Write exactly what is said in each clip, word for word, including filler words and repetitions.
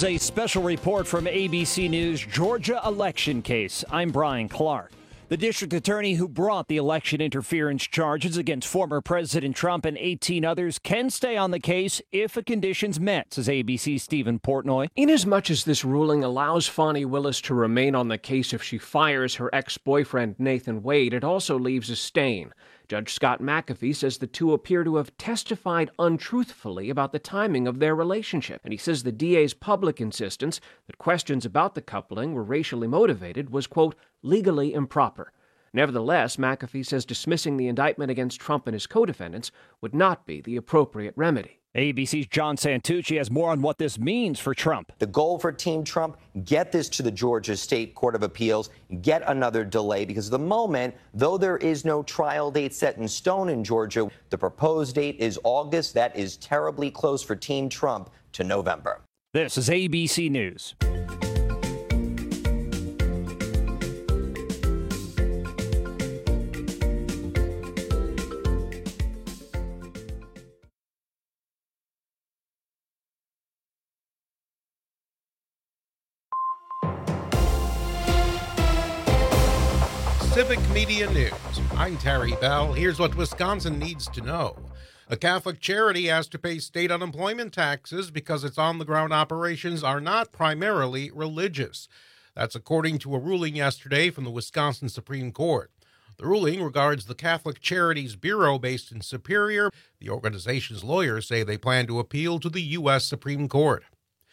This is a special report from A B C News Georgia election case. I'm Brian Clark. The district attorney who brought the election interference charges against former President Trump and eighteen others can stay on the case if a condition's met, says A B C's Stephen Portnoy. Inasmuch as this ruling allows Fani Willis to remain on the case if she fires her ex-boyfriend Nathan Wade, it also leaves a stain. Judge Scott McAfee says the two appear to have testified untruthfully about the timing of their relationship, and he says the D A's public insistence that questions about the coupling were racially motivated was, quote, legally improper. Nevertheless, McAfee says dismissing the indictment against Trump and his co-defendants would not be the appropriate remedy. A B C's John Santucci has more on what this means for Trump. The goal for Team Trump, get this to the Georgia State Court of Appeals, get another delay, because at the moment, though there is no trial date set in stone in Georgia, the proposed date is August. That is terribly close for Team Trump to November. This is A B C News. Civic Media News. I'm Terry Bell. Here's what Wisconsin needs to know. A Catholic charity has to pay state unemployment taxes because its on-the-ground operations are not primarily religious. That's according to a ruling yesterday from the Wisconsin Supreme Court. The ruling regards the Catholic Charities Bureau based in Superior. The organization's lawyers say they plan to appeal to the U S Supreme Court.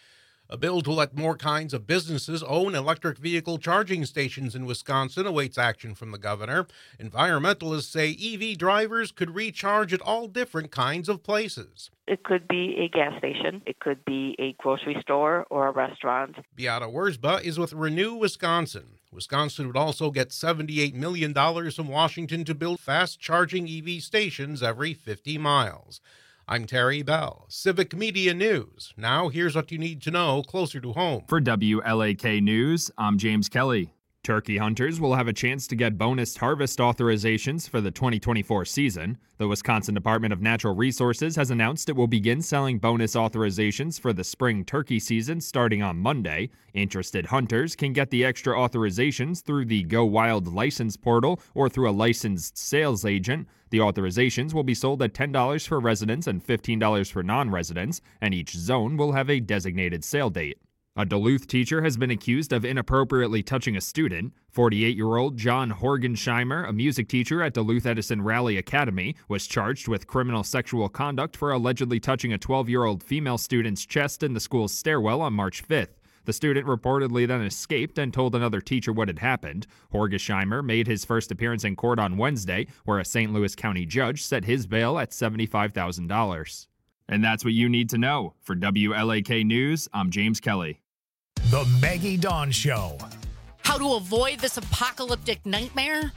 A bill to let more kinds of businesses own electric vehicle charging stations in Wisconsin awaits action from the governor. Environmentalists say E V drivers could recharge at all different kinds of places. It could be a gas station, it could be a grocery store or a restaurant. Beata Wurzba is with Renew Wisconsin. Wisconsin would also get seventy-eight million dollars from Washington to build fast-charging E V stations every fifty miles. I'm Terry Bell, Civic Media News. Now here's what you need to know closer to home. For W L A K News, I'm James Kelly. Turkey hunters will have a chance to get bonus harvest authorizations for the twenty twenty-four season. The Wisconsin Department of Natural Resources has announced it will begin selling bonus authorizations for the spring turkey season starting on Monday. Interested hunters can get the extra authorizations through the Go Wild license portal or through a licensed sales agent. The authorizations will be sold at ten dollars for residents and fifteen dollars for non-residents, and each zone will have a designated sale date. A Duluth teacher has been accused of inappropriately touching a student. forty-eight-year-old John Horgensheimer, a music teacher at Duluth Edison Raleigh Academy, was charged with criminal sexual conduct for allegedly touching a twelve-year-old female student's chest in the school's stairwell on March fifth. The student reportedly then escaped and told another teacher what had happened. Horgensheimer made his first appearance in court on Wednesday, where a Saint Louis County judge set his bail at seventy-five thousand dollars. And that's what you need to know. For W L A K News, I'm James Kelly. The Maggie Dawn Show. How to avoid this apocalyptic nightmare?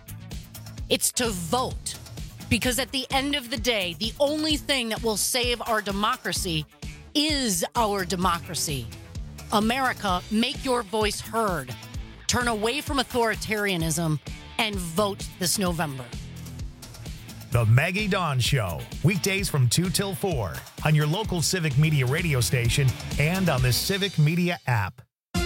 It's to vote. Because at the end of the day, the only thing that will save our democracy is our democracy. America, make your voice heard. Turn away from authoritarianism and vote this November. The Maggie Dawn Show. Weekdays from two till four on your local Civic Media radio station and on the Civic Media app.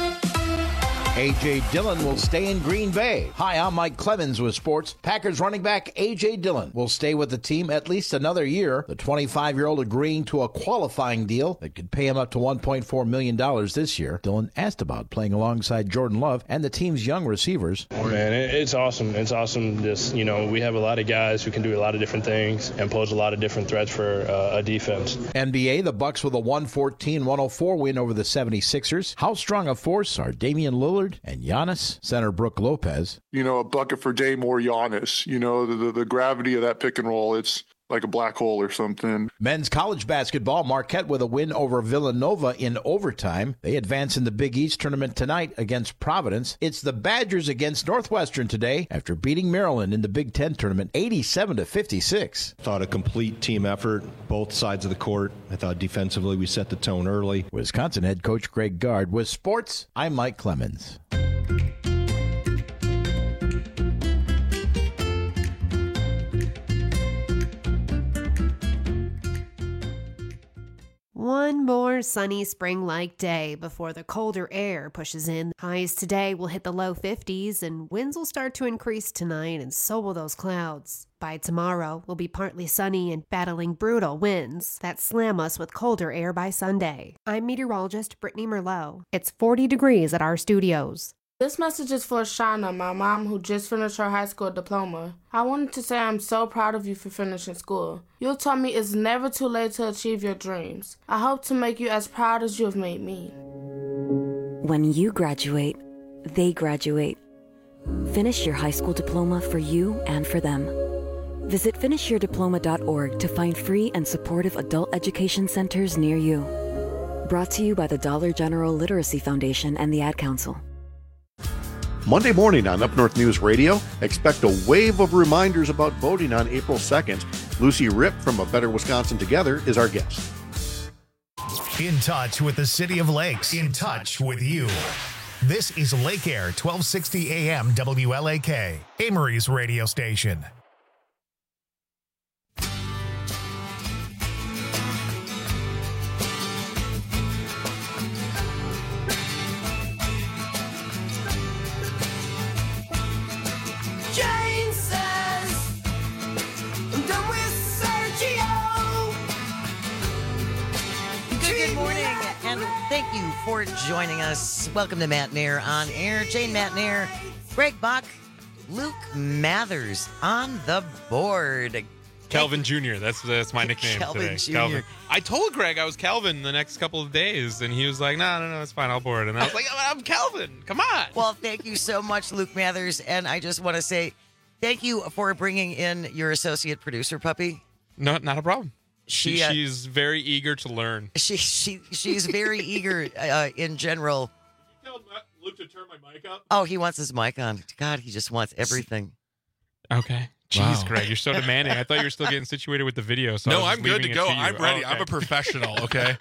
A J. Dillon will stay in Green Bay. Hi, I'm Mike Clemens with sports. Packers running back A J. Dillon will stay with the team at least another year. The twenty-five-year-old agreeing to a qualifying deal that could pay him up to one point four million dollars this year. Dillon asked about playing alongside Jordan Love and the team's young receivers. Man, it's awesome. It's awesome. Just, you know, we have a lot of guys who can do a lot of different things and pose a lot of different threats for uh, a defense. N B A, the Bucks with a one fourteen one oh four win over the seventy-sixers. How strong a force are Damian Lillard and Giannis? Center Brooke Lopez. You know, a bucket for Dame or Giannis. You know, the, the, the gravity of that pick and roll, it's like a black hole or something. Men's college basketball, Marquette with a win over Villanova in overtime. They advance in the Big East tournament tonight against Providence. It's the Badgers against Northwestern today after beating Maryland in the Big Ten tournament eighty-seven to fifty-six. Thought a complete team effort, both sides of the court. I thought defensively we set the tone early. Wisconsin head coach Greg Gard. With sports, I'm Mike Clemens. One more sunny spring-like day before the colder air pushes in. Highs today will hit the low fifties, and winds will start to increase tonight, and so will those clouds. By tomorrow, we'll be partly sunny and battling brutal winds that slam us with colder air by Sunday. I'm meteorologist Brittany Merlot. It's forty degrees at our studios. This message is for Shauna, my mom, who just finished her high school diploma. I wanted to say I'm so proud of you for finishing school. You taught me it's never too late to achieve your dreams. I hope to make you as proud as you have made me. When you graduate, they graduate. Finish your high school diploma for you and for them. Visit finish your diploma dot org to find free and supportive adult education centers near you. Brought to you by the Dollar General Literacy Foundation and the Ad Council. Monday morning on Up North News Radio, expect a wave of reminders about voting on April second. Lucy Ripp from A Better Wisconsin Together is our guest. In touch with the City of Lakes. In touch with you. This is Lake Air, twelve sixty A M W L A K, Amory's radio station. Thank you for joining us. Welcome to Matt Nair on Air. Jane Matt Nair, Greg Bach, Luke Mathers on the board. Calvin Junior That's that's my nickname Calvin today. Junior Calvin. I told Greg I was Calvin the next couple of days, and he was like, no, no, no, it's fine. I'll board. And I was like, I'm Calvin. Come on. Well, thank you so much, Luke Mathers. And I just want to say thank you for bringing in your associate producer, puppy. No, not a problem. She, She, uh, she's very eager to learn. She she she's very eager uh, in general. You tell Luke to turn my mic up? Oh, he wants his mic on. God, he just wants everything. Okay. Jeez, Wow. Greg, you're so demanding. I thought you were still getting situated with the video. So I no, was I'm just good to leaving it go. you. I'm ready. Oh, I'm okay. a professional, okay?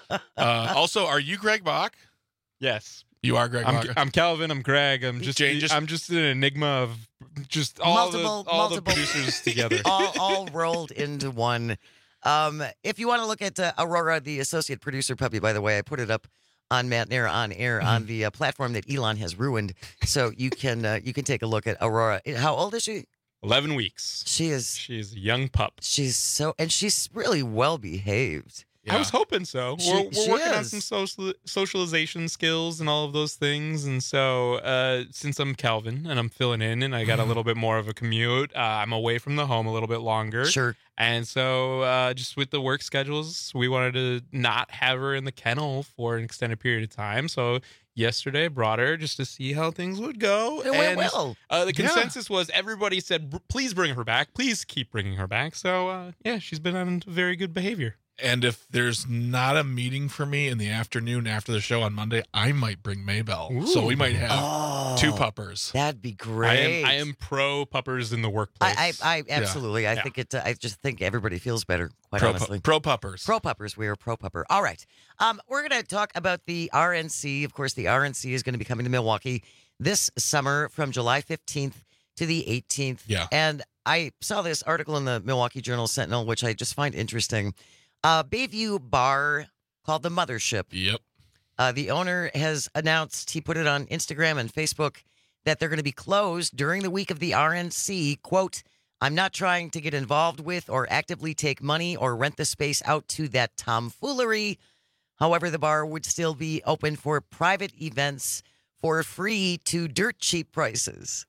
uh, also, are you Greg Bach? Yes. You are Greg I'm, Bach. I'm Calvin. I'm Greg. I'm just, Jane, just- I'm just an enigma of just all multiple the all multiple the producers together. all all rolled into one. Um, if you want to look at uh, Aurora, the associate producer puppy, by the way, I put it up on Matt Nair on air on the uh, platform that Elon has ruined, so you can uh, you can take a look at Aurora. How old is she? Eleven weeks. She is. She's a young pup. She's so, and she's really well behaved. I was hoping so. She- we're we're she working on is. some social socialization skills and all of those things. And so, uh, since I'm Calvin and I'm filling in, and I got a little bit more of a commute, uh, I'm away from the home a little bit longer. Sure. And so, uh, just with the work schedules, we wanted to not have her in the kennel for an extended period of time. So yesterday, I brought her just to see how things would go. It went and well. Uh, the Yeah. consensus was everybody said, "B- please bring her back. Please keep bringing her back. So, uh, yeah, she's been on very good behavior. And if there's not a meeting for me in the afternoon after the show on Monday, I might bring Maybell. So we might have Oh, two puppers. That'd be I great. am, I am pro puppers in the workplace. I, I, I absolutely. I Yeah. think it. Uh, I just think everybody feels better. Quite Pro, honestly. pu- pro puppers. Pro puppers. We are pro pupper. All right. Um, we're going to talk about the R N C. Of course, the R N C is going to be coming to Milwaukee this summer from July fifteenth to the eighteenth. Yeah. And I saw this article in the Milwaukee Journal Sentinel, which I just find interesting. Uh, Bayview Bar called the Mothership. Yep. Uh, the owner has announced, he put it on Instagram and Facebook, that they're going to be closed during the week of the R N C. Quote, I'm not trying to get involved with or actively take money or rent the space out to that tomfoolery. However, the bar would still be open for private events for free to dirt cheap prices.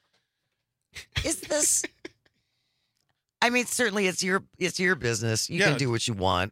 Is this... I mean, certainly it's your it's your business. You Yeah. can do what you want.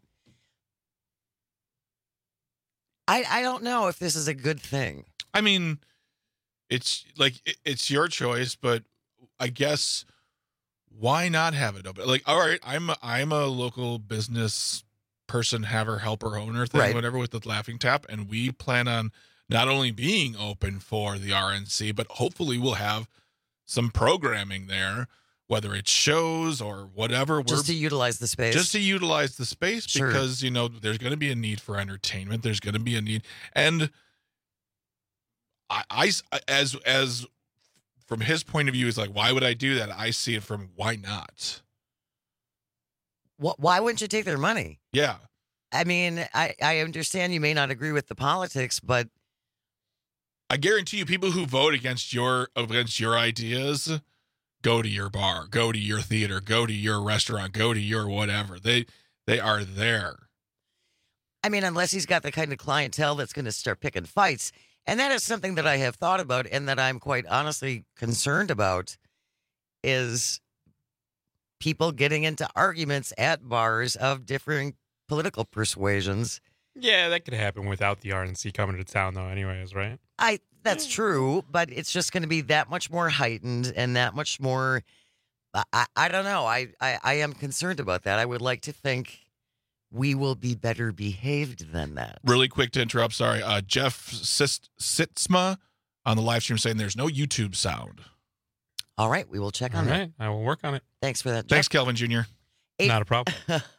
I I don't know if this is a good thing. I mean, it's like it- it's your choice, but I guess why not have it open? Like, all right, I'm a, I'm a local business person, haver, helper, owner thing, Right. whatever, with the Laughing Tap, and we plan on not only being open for the R N C, but hopefully we'll have some programming there, whether it's shows or whatever. Just to utilize the space. Just to utilize the space Sure. because, you know, there's going to be a need for entertainment. There's going to be a need. And I, I, as, as from his point of view, is like, why would I do that? I see it from why not? Wh- Why wouldn't you take their money? Yeah. I mean, I, I understand you may not agree with the politics, but I guarantee you, people who vote against your against your ideas go to your bar, go to your theater, go to your restaurant, go to your whatever. They they are there. I mean, unless he's got the kind of clientele that's going to start picking fights. And that is something that I have thought about and that I'm quite honestly concerned about is people getting into arguments at bars of differing political persuasions. Yeah, that could happen without the R N C coming to town, though, anyways, right? I that's true, but it's just going to be that much more heightened and that much more. I, I don't know. I, I, I am concerned about that. I would like to think we will be better behaved than that. Really quick to interrupt. Sorry, uh, Jeff Sist- Sitzma on the live stream saying there's no YouTube sound. All right, we will check on All that. right, I will work on it. Thanks for that. Thanks, Jeff. Kelvin Junior Eight- Not a problem.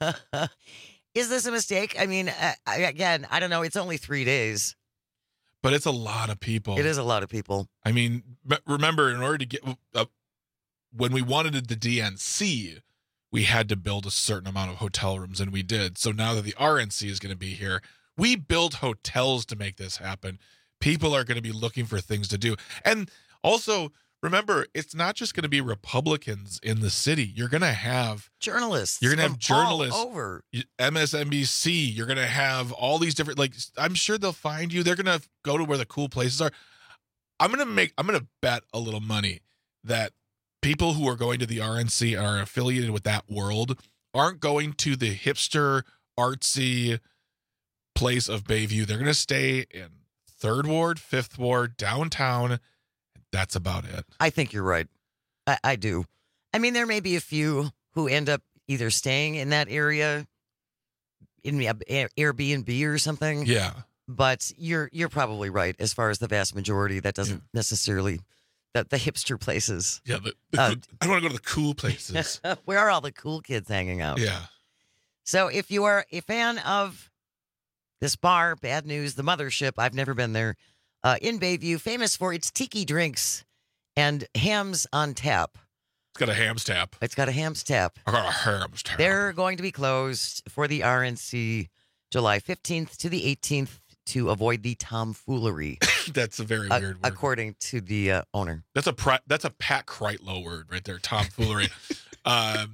Is this a mistake? I mean, uh, I, again, I don't know. It's only three days. But it's a lot of people. It is a lot of people. I mean, remember, in order to get uh, when we wanted the D N C, we had to build a certain amount of hotel rooms, and we did. So now that the R N C is going to be here, we built hotels to make this happen. People are going to be looking for things to do. And also, remember, it's not just going to be Republicans in the city. You're going to have journalists. You're going to from have journalists all over. M S N B C. You're going to have all these different, like, I'm sure they'll find you. They're going to go to where the cool places are. I'm going to make, I'm going to bet a little money that people who are going to the R N C and are affiliated with that world aren't going to the hipster, artsy place of Bayview. They're going to stay in Third Ward, Fifth Ward, downtown. That's about it. I think you're right. I, I do. I mean, there may be a few who end up either staying in that area in the Airbnb or something. Yeah. But you're you're probably right as far as the vast majority. That doesn't yeah. necessarily the, the hipster places. Yeah, the, the uh, I want to go to the cool places. Where are all the cool kids hanging out? Yeah. So if you are a fan of this bar, Bad News, the Mothership, I've never been there. Uh, in Bayview, famous for its tiki drinks and hams on tap. It's got a hams tap. It's got a hams tap. I got a hams tap. They're going to be closed for the R N C July fifteenth to the eighteenth to avoid the tomfoolery. That's a very uh, weird word. According to the uh, owner. That's a pri- that's a Pat Kreitlow word right there, tomfoolery. um,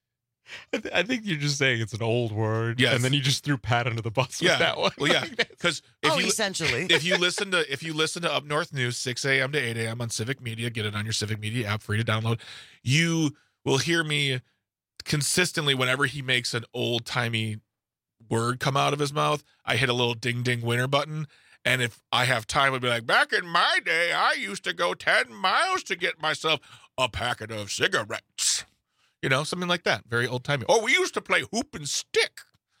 I, th- I think you're just saying it's an old word, yes. and then you just threw Pat under the bus yeah. with that one. Well, yeah, because oh, you essentially, if you listen to if you listen to Up North News six a.m. to eight a.m. on Civic Media, get it on your Civic Media app, free to download. You will hear me consistently whenever he makes an old timey word come out of his mouth. I hit a little ding ding winner button, and if I have time, I'd be like, back in my day, I used to go ten miles to get myself a packet of cigarettes. You know, something like that. Very old-timey. Oh, we used to play hoop and stick.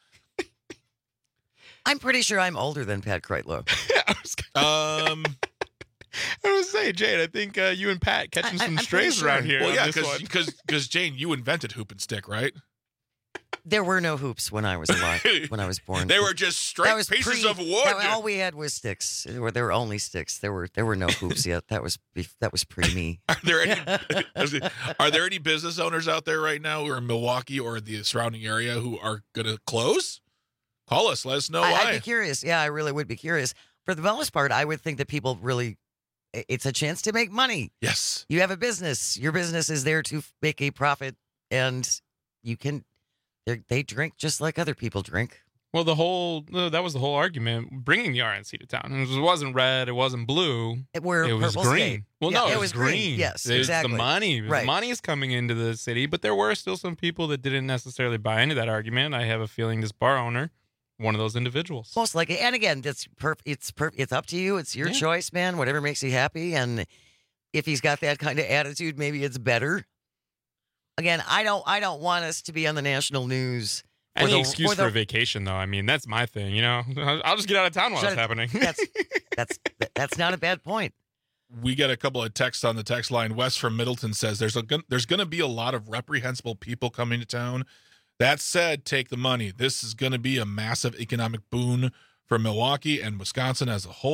I'm pretty sure I'm older than Pat Kreitlow. I was gonna, um, I was saying, Jane, I think uh, you and Pat catching I, some I'm strays sure. around here. Well, yeah, because because Jane, you invented hoop and stick, right? There were no hoops when I was alive, when I was born. They were just straight was pieces pre, of wood. That, all we had was sticks. There were, there were only sticks. There were there were no hoops yet. That was that was pre me. Are there any are there any business owners out there right now who are in Milwaukee or the surrounding area who are going to close? Call us. Let us know I, why. I'd be curious. Yeah, I really would be curious. For the most part, I would think that people really, it's a chance to make money. Yes. You have a business. Your business is there to make a profit, and you can. They drink just like other people drink. Well, the whole that was the whole argument bringing the R N C to town. It wasn't red, it wasn't blue. It, were it was green. State. Well, yeah, no, it, it was was green. green. Yes, It's exactly. the money. Right. The money is coming into the city, but there were still some people that didn't necessarily buy into that argument. I have a feeling this bar owner, one of those individuals. Most likely. And again, that's perf- it's perf- it's up to you. It's your Yeah. choice, man. Whatever makes you happy. And if he's got that kind of attitude, maybe it's better. Again, I don't I don't want us to be on the national news. Any the, excuse for, the, a vacation, though. I mean, that's my thing. You know, I'll just get out of town while it's happening. That's that's that's not a bad point. We get a couple of texts on the text line. Wes from Middleton says there's a there's going to be a lot of reprehensible people coming to town. That said, take the money. This is going to be a massive economic boon for Milwaukee and Wisconsin as a whole.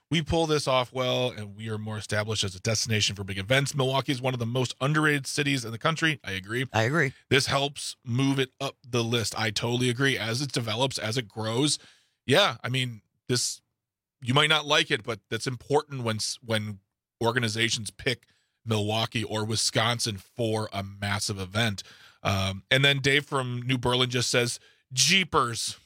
we pull this off well, and we are more established as a destination for big events. Milwaukee is one of the most underrated cities in the country. I agree. I agree. This helps move it up the list. I totally agree. As it develops, as it grows, yeah, I mean, this, you might not like it, but that's important when when organizations pick Milwaukee or Wisconsin for a massive event. Um, and then Dave from New Berlin just says, Jeepers.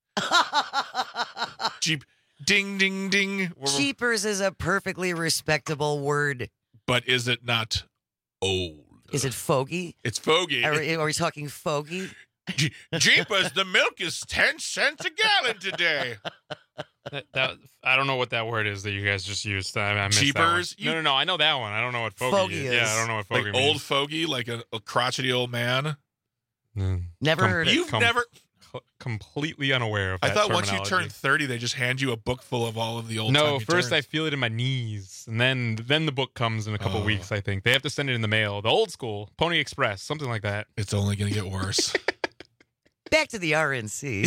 Jeep. Ding, ding, ding. Jeepers is a perfectly respectable word. But is it not old? Is it fogey? It's fogey. Are, are we talking fogey? Je- Jeepers, the milk is ten cents a gallon today. That, that I don't know what that word is that you guys just used. I, I missed Jeepers? that one. No, no, no. I know that one. I don't know what fogey, Fogey is. is. Yeah, I don't know what fogey Like means. old fogey, like a, a crotchety old man. Mm. Never Com- heard it. You've Com- never. completely unaware of I that thought once you terminology. turned thirty, they just hand you a book full of all of the old. No, first I feel it in my knees, and then then the book comes in a couple Oh. weeks. I think they have to send it in the mail, the old school Pony Express, something like that. It's only going to get worse. Back to the R N C.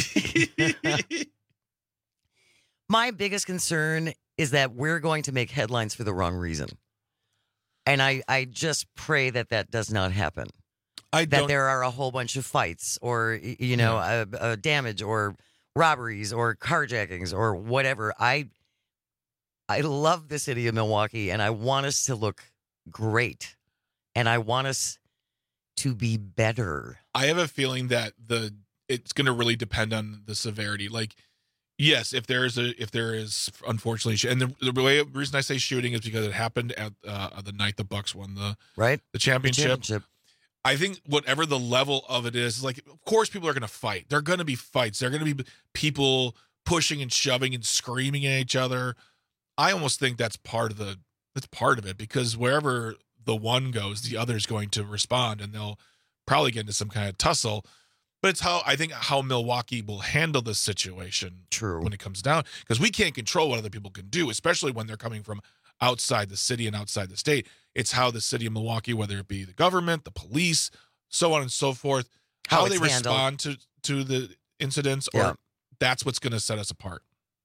My biggest concern is that we're going to make headlines for the wrong reason. And I, I just pray that that does not happen. I that don't. there are a whole bunch of fights or, y- you know, uh, uh, damage or robberies or carjackings or whatever. I, I love the city of Milwaukee, and I want us to look great. And I want us to be better. I have a feeling that the it's going to really depend on the severity. Like, yes, if there is a if there is unfortunately, sh- and the, the way the reason I say shooting is because it happened at uh, the night the Bucks won the right the championship. The championship. I think whatever the level of it is, like, of course, people are going to fight. There are going to be fights. There are going to be people pushing and shoving and screaming at each other. I almost think that's part of the that's part of it, because wherever the one goes, the other is going to respond, and they'll probably get into some kind of tussle. But it's how I think how Milwaukee will handle this situation. True. When it comes down, because we can't control what other people can do, especially when they're coming from outside the city and outside the state. It's how the city of Milwaukee, whether it be the government, the police, so on and so forth, how, How they it's handled. respond to to the incidents, or Yeah. that's what's going to set us apart.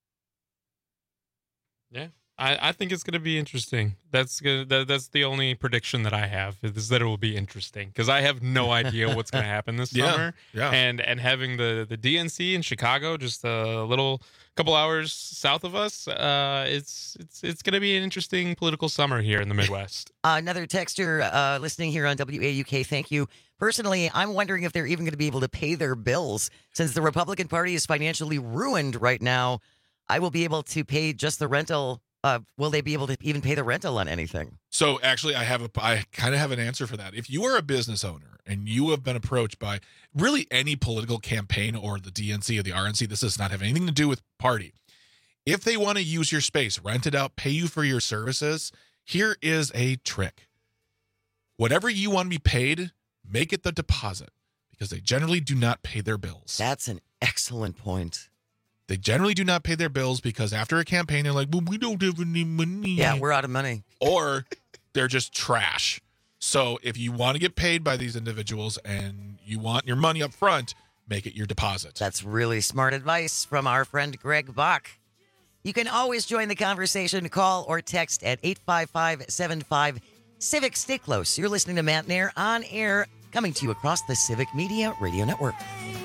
Yeah, I, I think it's going to be interesting. That's gonna, that, that's the only prediction that I have, is that it will be interesting, because I have no idea what's going to happen this Yeah, summer. yeah. And and having the the D N C in Chicago, just a little couple hours south of us, uh, it's it's it's going to be an interesting political summer here in the Midwest. Uh, another texter uh, listening here on W A U K, thank you. Personally, I'm wondering if they're even going to be able to pay their bills. Since the Republican Party is financially ruined right now, I will be able to pay just the rental. Uh, will they be able to even pay the rental on anything? So actually, I have a, I kind of have an answer for that. If you are a business owner and you have been approached by really any political campaign or the D N C or the R N C, this does not have anything to do with party. If they want to use your space, rent it out, pay you for your services, here is a trick. Whatever you want to be paid, make it the deposit, because they generally do not pay their bills. That's an excellent point. They generally do not pay their bills because after a campaign, they're like, well, we don't have any money. Yeah, we're out of money. Or they're just trash. So if you want to get paid by these individuals and you want your money up front, make it your deposit. That's really smart advice from our friend Greg Bach. You can always join the conversation. Call or text at eight five five seven five Civic. Stay close. You're listening to Matt Nair on air, coming to you across the Civic Media Radio Network.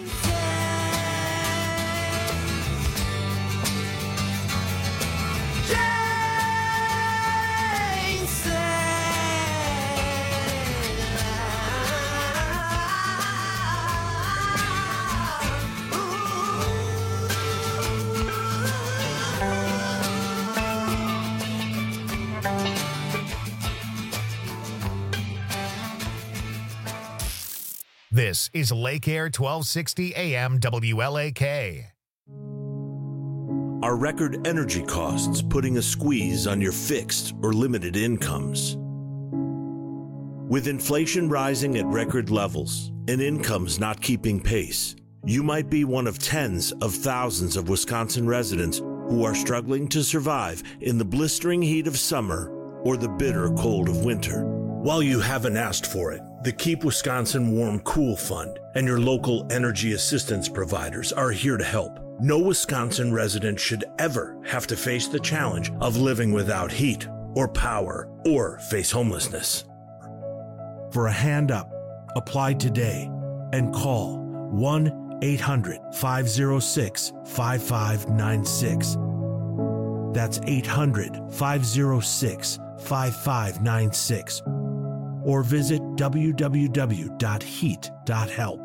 This is Lake Air twelve sixty A M W L A K. Are record energy costs putting a squeeze on your fixed or limited incomes? With inflation rising at record levels and incomes not keeping pace, you might be one of tens of thousands of Wisconsin residents who are struggling to survive in the blistering heat of summer or the bitter cold of winter. While you haven't asked for it, the Keep Wisconsin Warm Cool Fund and your local energy assistance providers are here to help. No Wisconsin resident should ever have to face the challenge of living without heat or power or face homelessness. For a hand up, apply today and call one eight hundred five oh six five five nine six. That's eight hundred five oh six five five nine six. Or visit w w w dot heat dot help.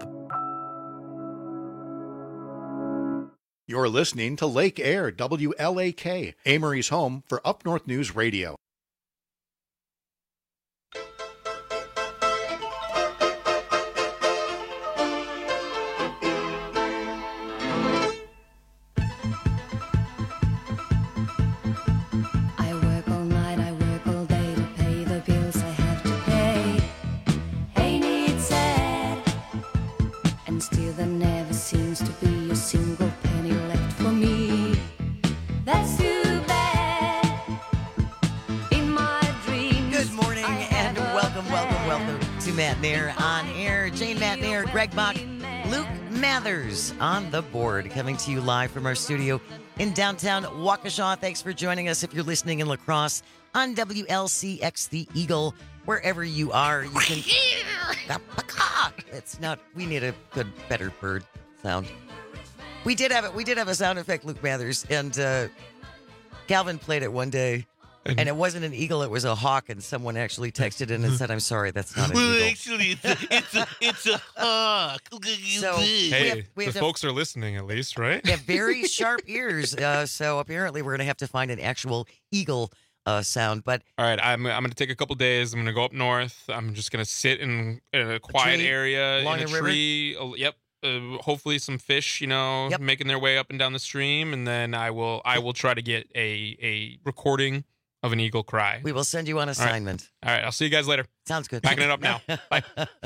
You're listening to Lake Air, W L A K, Amory's home for Up North News Radio. Matt Nair on air. Jane Matt Nair, Greg Bach, Luke Mathers on the board, coming to you live from our studio in downtown Waukesha. Thanks for joining us if you're listening in La Crosse on W L C X The Eagle. Wherever you are, you can. It's not. We need a good, better bird sound. We did have it. We did have a sound effect, Luke Mathers, and uh, Calvin played it one day. And it wasn't an eagle, it was a hawk, and someone actually texted in and said, I'm sorry, that's not an well, eagle. actually, it's a, it's a, it's a hawk. So, hey, we have, we the have folks are listening at least, right? They have very sharp ears, uh, so apparently we're going to have to find an actual eagle uh, sound. But all right, I'm, I'm going to take a couple days. I'm going to go up north. I'm just going to sit in, in a quiet tree, area, along in a the river? tree. Uh, yep. Uh, hopefully some fish, you know, Yep. making their way up and down the stream, and then I will I will try to get a a recording of an eagle cry. we will send you on assignment. All right, I'll see you guys later. Sounds good. Backing it up now. Bye.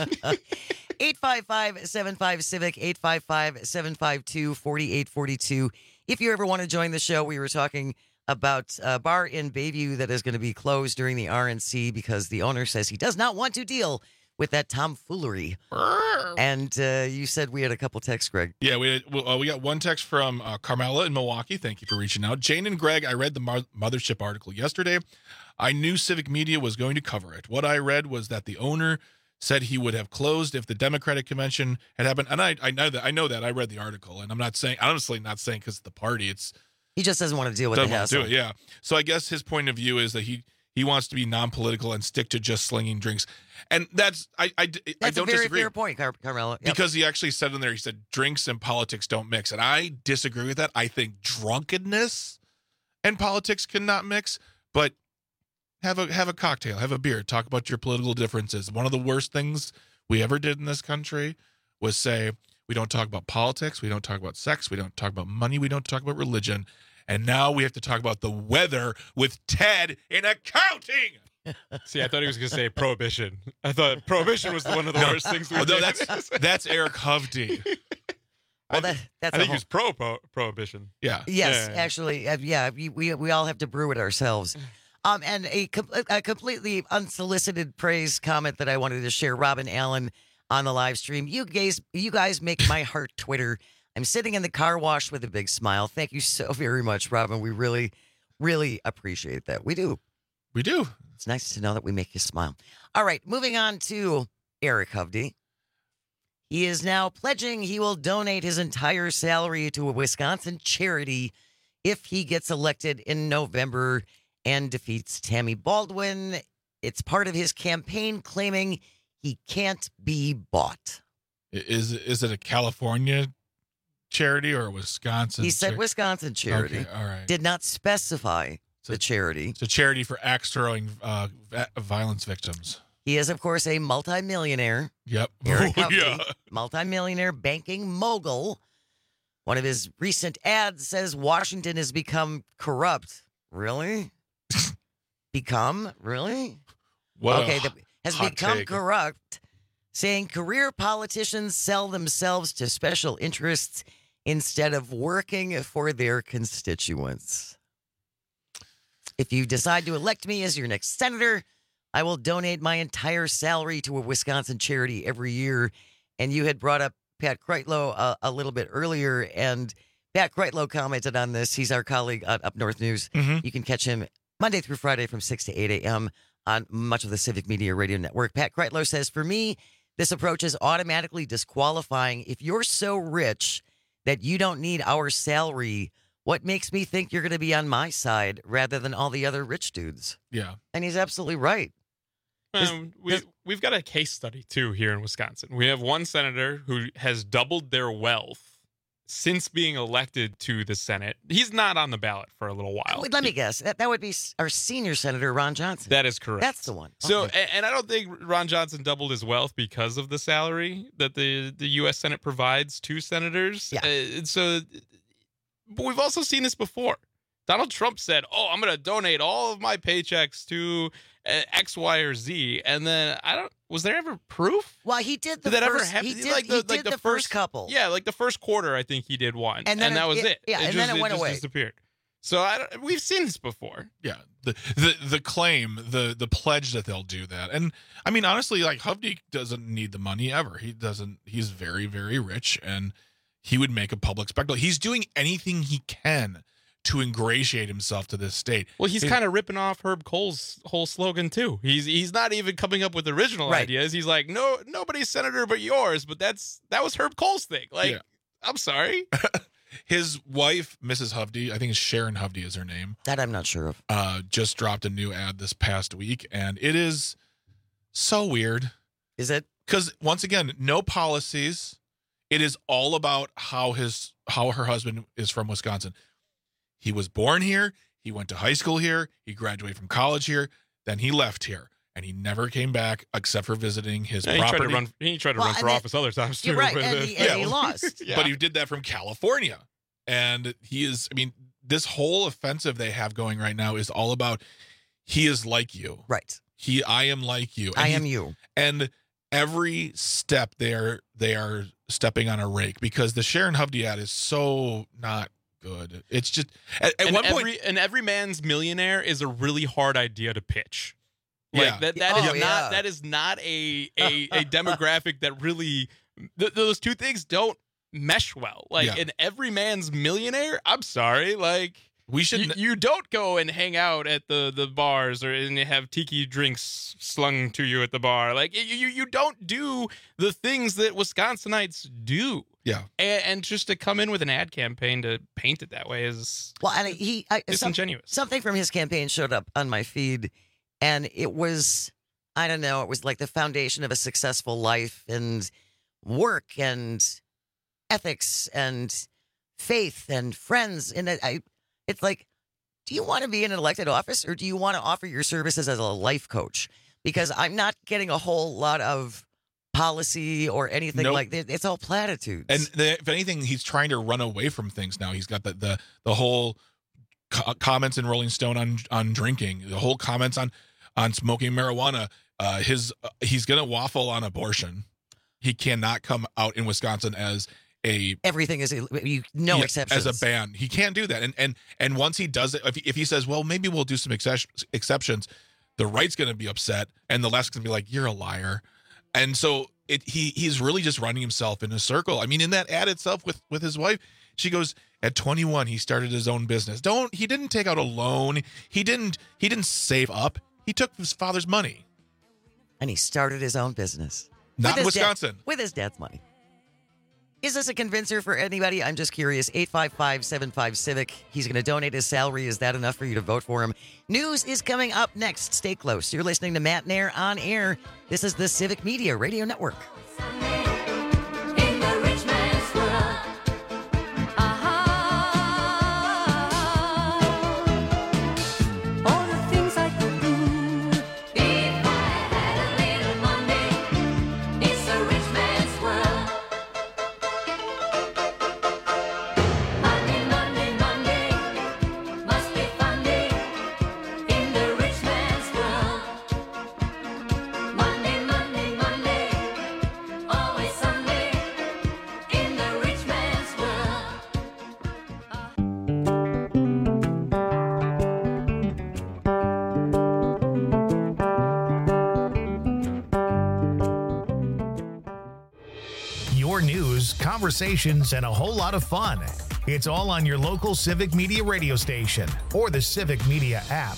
eight five five, seven five, Civic, eight five five, seven five two, four eight four two. If you ever want to join the show, we were talking about a bar in Bayview that is going to be closed during the R N C because the owner says he does not want to deal with that tomfoolery. And uh, you said we had a couple texts, Greg. Yeah, we uh, we got one text from uh, Carmela in Milwaukee. Thank you for reaching out. Jane and Greg, I read the Mo- Mothership article yesterday. I knew Civic Media was going to cover it. What I read was that the owner said he would have closed if the Democratic convention had happened. And I, I know that. I know that. I read the article, and I'm not saying, honestly, not saying because of the party. It's He just doesn't want to deal with the doesn't want to hassle. do it. Yeah. So I guess his point of view is that he he wants to be non-political and stick to just slinging drinks. And that's I I, I That's don't a very disagree. fair point, Car- Carmela. Yep. Because he actually said in there, he said, drinks and politics don't mix. And I disagree with that. I think drunkenness and politics cannot mix, but have a have a cocktail, have a beer, talk about your political differences. One of the worst things we ever did in this country was say, we don't talk about politics, we don't talk about sex, we don't talk about money, we don't talk about religion. And now we have to talk about the weather with Ted in accounting. See, I thought he was going to say prohibition. I thought prohibition was one of the worst things we Oh, no, did. that's that's Eric Hovde. Well, that, that's I a think he whole- was pro pro- prohibition. Yeah. Yes, Yeah. actually, uh, yeah, we, we we all have to brew it ourselves. Um, and a, com- a completely unsolicited praise comment that I wanted to share, Robin Allen on the live stream. You guys, you guys make my heart twitter. I'm sitting in the car wash with a big smile. Thank you so very much, Robin. We really, really appreciate that. We do. We do. It's nice to know that we make you smile. All right, moving on to Eric Hovde. He is now pledging he will donate his entire salary to a Wisconsin charity if he gets elected in November and defeats Tammy Baldwin. It's part of his campaign claiming he can't be bought. Is is it a California charity or a Wisconsin? He said char- Wisconsin charity. Okay, all right. Did not specify the charity. It's a charity for axe throwing uh, va- violence victims. He is, of course, a multimillionaire. Yep. Eric Oh, Hovde, yeah. multimillionaire banking mogul. One of his recent ads says Washington has become corrupt. Really? Become? Really? What a okay, the, has hot become take. corrupt, saying career politicians sell themselves to special interests instead of working for their constituents. If you decide to elect me as your next senator, I will donate my entire salary to a Wisconsin charity every year. And you had brought up Pat Kreitlow a, a little bit earlier, and Pat Kreitlow commented on this. He's our colleague at Up North News. Mm-hmm. You can catch him Monday through Friday from six to eight a.m. on much of the Civic Media Radio Network. Pat Kreitlow says, for me, this approach is automatically disqualifying. If you're so rich that you don't need our salary, what makes me think you're going to be on my side rather than all the other rich dudes? Yeah. And he's absolutely right. Um, we, we've got a case study, too, here in Wisconsin. We have one senator who has doubled their wealth since being elected to the Senate. He's not on the ballot for a little while. Wait, let me guess. That, that would be our senior senator, Ron Johnson. That is correct. That's the one. So, Okay. and, and I don't think Ron Johnson doubled his wealth because of the salary that the, the U S Senate provides to senators. Yeah. Uh, and so, but we've also seen this before. Donald Trump said, oh, I'm going to donate all of my paychecks to uh, X, Y, or Z. And then I don't, was there ever proof? Well, he did the did that first, ever happen? he did, like the, he like did the, the first couple. Yeah, like the first quarter, I think he did one. And then that it- was it- it. yeah, it and just, then it went just away. disappeared. So I don't, we've seen this before. Yeah, the, the the claim, the the pledge that they'll do that, and I mean honestly, like Hovde doesn't need the money ever. He doesn't. He's very very rich, and he would make a public spectacle. He's doing anything he can to ingratiate himself to this state. Well, he's It- kind of ripping off Herb Kohl's whole slogan too. He's he's not even coming up with original Right. ideas. He's like, no, nobody's senator but yours. But that's that was Herb Kohl's thing. Like, Yeah. I'm sorry. His wife, Missus Hovde, I think it's Sharon Hovde is her name. That I'm not sure of. Uh, just dropped a new ad this past week, and it is so weird. Is it? Because once again, no policies. It is all about how his how her husband is from Wisconsin. He was born here. He went to high school here. He graduated from college here. Then he left here, and he never came back except for visiting his And he tried property. to run. He tried to Well, run for and then- office other times too. You're right, but, and uh, he, and he lost. Yeah. But he did that from California. And he is, I mean, this whole offensive they have going right now is all about he is like you. Right. He, I am like you. And I he- am you. And every step they are, they are stepping on a rake because the Sharon Hovde ad is so not good. It's just, at, at and one every, point, and every man's millionaire is a really hard idea to pitch. Like Yeah. that that Oh, is not yeah. that is not a a, a demographic that really th- those two things don't mesh well. Like Yeah. an every man's millionaire, I'm sorry, like we should, you, you don't go and hang out at the, the bars or and have tiki drinks slung to you at the bar. Like you you, you don't do the things that Wisconsinites do. yeah. And, and just to come in with an ad campaign to paint it that way is Well, and he I, some, disingenuous. something from his campaign showed up on my feed, and it was I don't know. It was like the foundation of a successful life and work and ethics and faith and friends. And it, I, it's like, do you want to be in an elected office or do you want to offer your services as a life coach? Because I'm not getting a whole lot of policy or anything Nope. like that. It's all platitudes. And the, if anything, he's trying to run away from things now. He's got the the, the whole co- comments in Rolling Stone on on drinking, the whole comments on on smoking marijuana. Uh, his uh, he's gonna waffle on abortion. He cannot come out in Wisconsin as a everything is you no yeah, exceptions as a ban. He can't do that. And and and once he does it, if he, if he says, well, maybe we'll do some exce- exceptions, the right's gonna be upset, and the left's gonna be like, you're a liar. And so it he he's really just running himself in a circle. I mean, in that ad itself with with his wife, she goes, at twenty-one, he started his own business. Don't he didn't take out a loan. He didn't he didn't save up. He took his father's money. and he started his own business. Not With in his dad- Wisconsin. with his dad's money. Is this a convincer for anybody? I'm just curious. eight five five, seven five, Civic. He's going to donate his salary. Is that enough for you to vote for him? News is coming up next. Stay close. You're listening to Matt Nair on air. This is the Civic Media Radio Network. Your news, conversations, and a whole lot of fun. It's all on your local Civic Media radio station or the Civic Media app.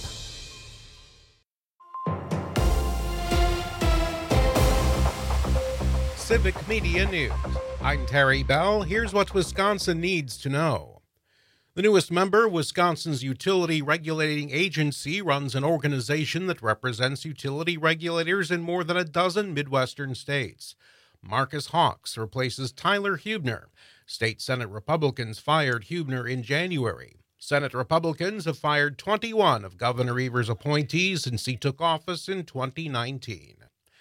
Civic Media News. I'm Terry Bell. Here's what Wisconsin needs to know. The newest member, Wisconsin's Utility Regulating Agency, runs an organization that represents utility regulators in more than a dozen Midwestern states. Marcus Hawks replaces Tyler Huebner. State Senate Republicans fired Huebner in January. Senate Republicans have fired twenty-one of Governor Evers' appointees since he took office in twenty nineteen.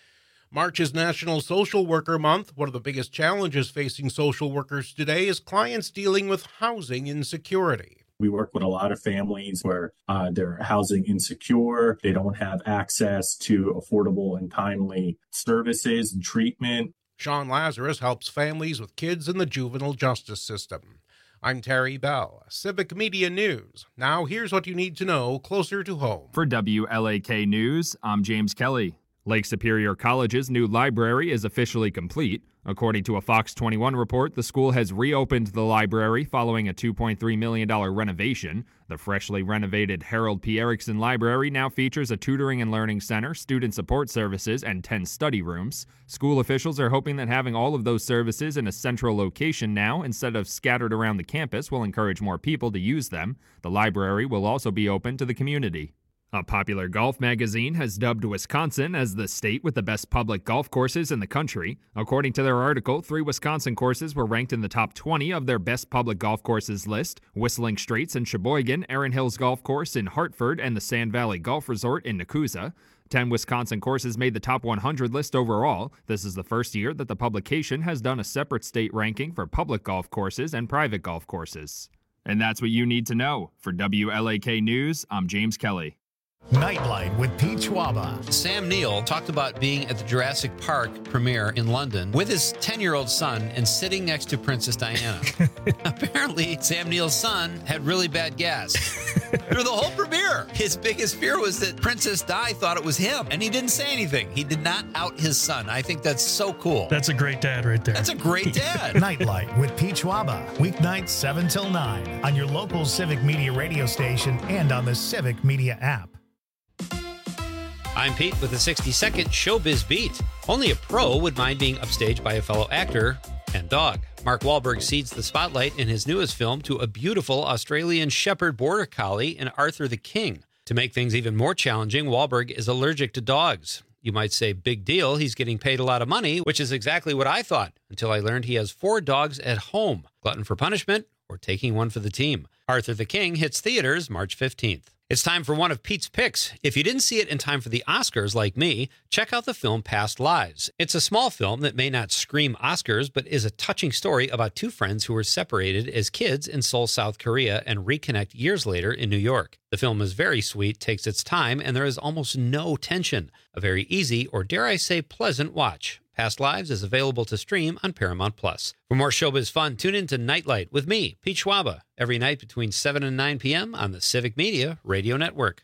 March is National Social Worker Month. One of the biggest challenges facing social workers today is clients dealing with housing insecurity. We work with a lot of families where uh, they're housing insecure. They don't have access to affordable and timely services and treatment. Sean Lazarus helps families with kids in the juvenile justice system. I'm Terry Bell, Civic Media News. Now here's what you need to know closer to home. For W L A K News, I'm James Kelly. Lake Superior College's new library is officially complete. According to a Fox twenty-one report, the school has reopened the library following a two point three million dollars renovation. The freshly renovated Harold P. Erickson Library now features a tutoring and learning center, student support services, and ten study rooms. School officials are hoping that having all of those services in a central location now, instead of scattered around the campus, will encourage more people to use them. The library will also be open to the community. A popular golf magazine has dubbed Wisconsin as the state with the best public golf courses in the country. According to their article, three Wisconsin courses were ranked in the top twenty of their best public golf courses list: Whistling Straits in Sheboygan, Erin Hills Golf Course in Hartford, and the Sand Valley Golf Resort in Nakusa. Ten Wisconsin courses made the top one hundred list overall. This is the first year that the publication has done a separate state ranking for public golf courses and private golf courses. And that's what you need to know. For W L A K News, I'm James Kelly. Nightlight with Pete Schwaba. Sam Neill talked about being at the Jurassic Park premiere in London with his ten-year-old son and sitting next to Princess Diana. Apparently, Sam Neill's son had really bad gas through the whole premiere. His biggest fear was that Princess Di thought it was him, and he didn't say anything. He did not out his son. I think that's so cool. That's a great dad right there. That's a great dad. Nightlight with Pete Schwaba. Weeknights seven till nine on your local Civic Media radio station and on the Civic Media app. I'm Pete with a sixty-second Showbiz Beat. Only a pro would mind being upstaged by a fellow actor and dog. Mark Wahlberg cedes the spotlight in his newest film to a beautiful Australian Shepherd Border Collie in Arthur the King. To make things even more challenging, Wahlberg is allergic to dogs. You might say, big deal, he's getting paid a lot of money, which is exactly what I thought, until I learned he has four dogs at home. Glutton for punishment or taking one for the team. Arthur the King hits theaters March fifteenth. It's time for one of Pete's picks. If you didn't see it in time for the Oscars like me, check out the film Past Lives. It's a small film that may not scream Oscars, but is a touching story about two friends who were separated as kids in Seoul, South Korea, and reconnect years later in New York. The film is very sweet, takes its time, and there is almost no tension. A very easy, or dare I say pleasant watch. Past Lives is available to stream on Paramount Plus. For more showbiz fun, tune in to Nightlight with me, Pete Schwaba, every night between seven and nine p.m. on the Civic Media Radio Network.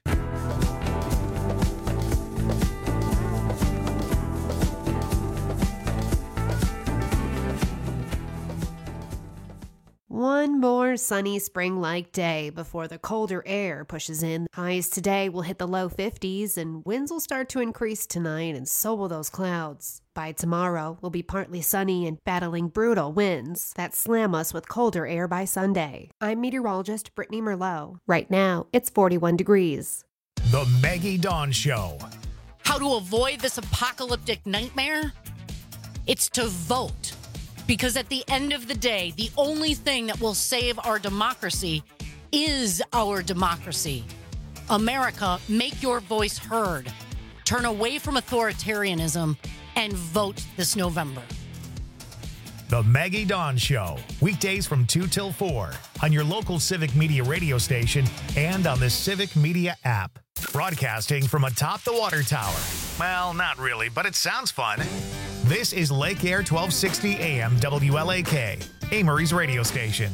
One more sunny spring-like day before the colder air pushes in. Highs today will hit the low fifties, and winds will start to increase tonight, and so will those clouds. By tomorrow, we'll be partly sunny and battling brutal winds that slam us with colder air by Sunday. I'm meteorologist Brittany Merlot. Right now, it's forty-one degrees. The Maggie Dawn Show. How to avoid this apocalyptic nightmare? It's to vote. Because at the end of the day, the only thing that will save our democracy is our democracy. America, make your voice heard. Turn away from authoritarianism and vote this November. The Maggie Dawn Show. Weekdays from two till four on your local Civic Media radio station and on the Civic Media app. Broadcasting from atop the water tower. Well, not really, but it sounds fun. This is Lake Air twelve sixty A M W L A K, Amory's radio station.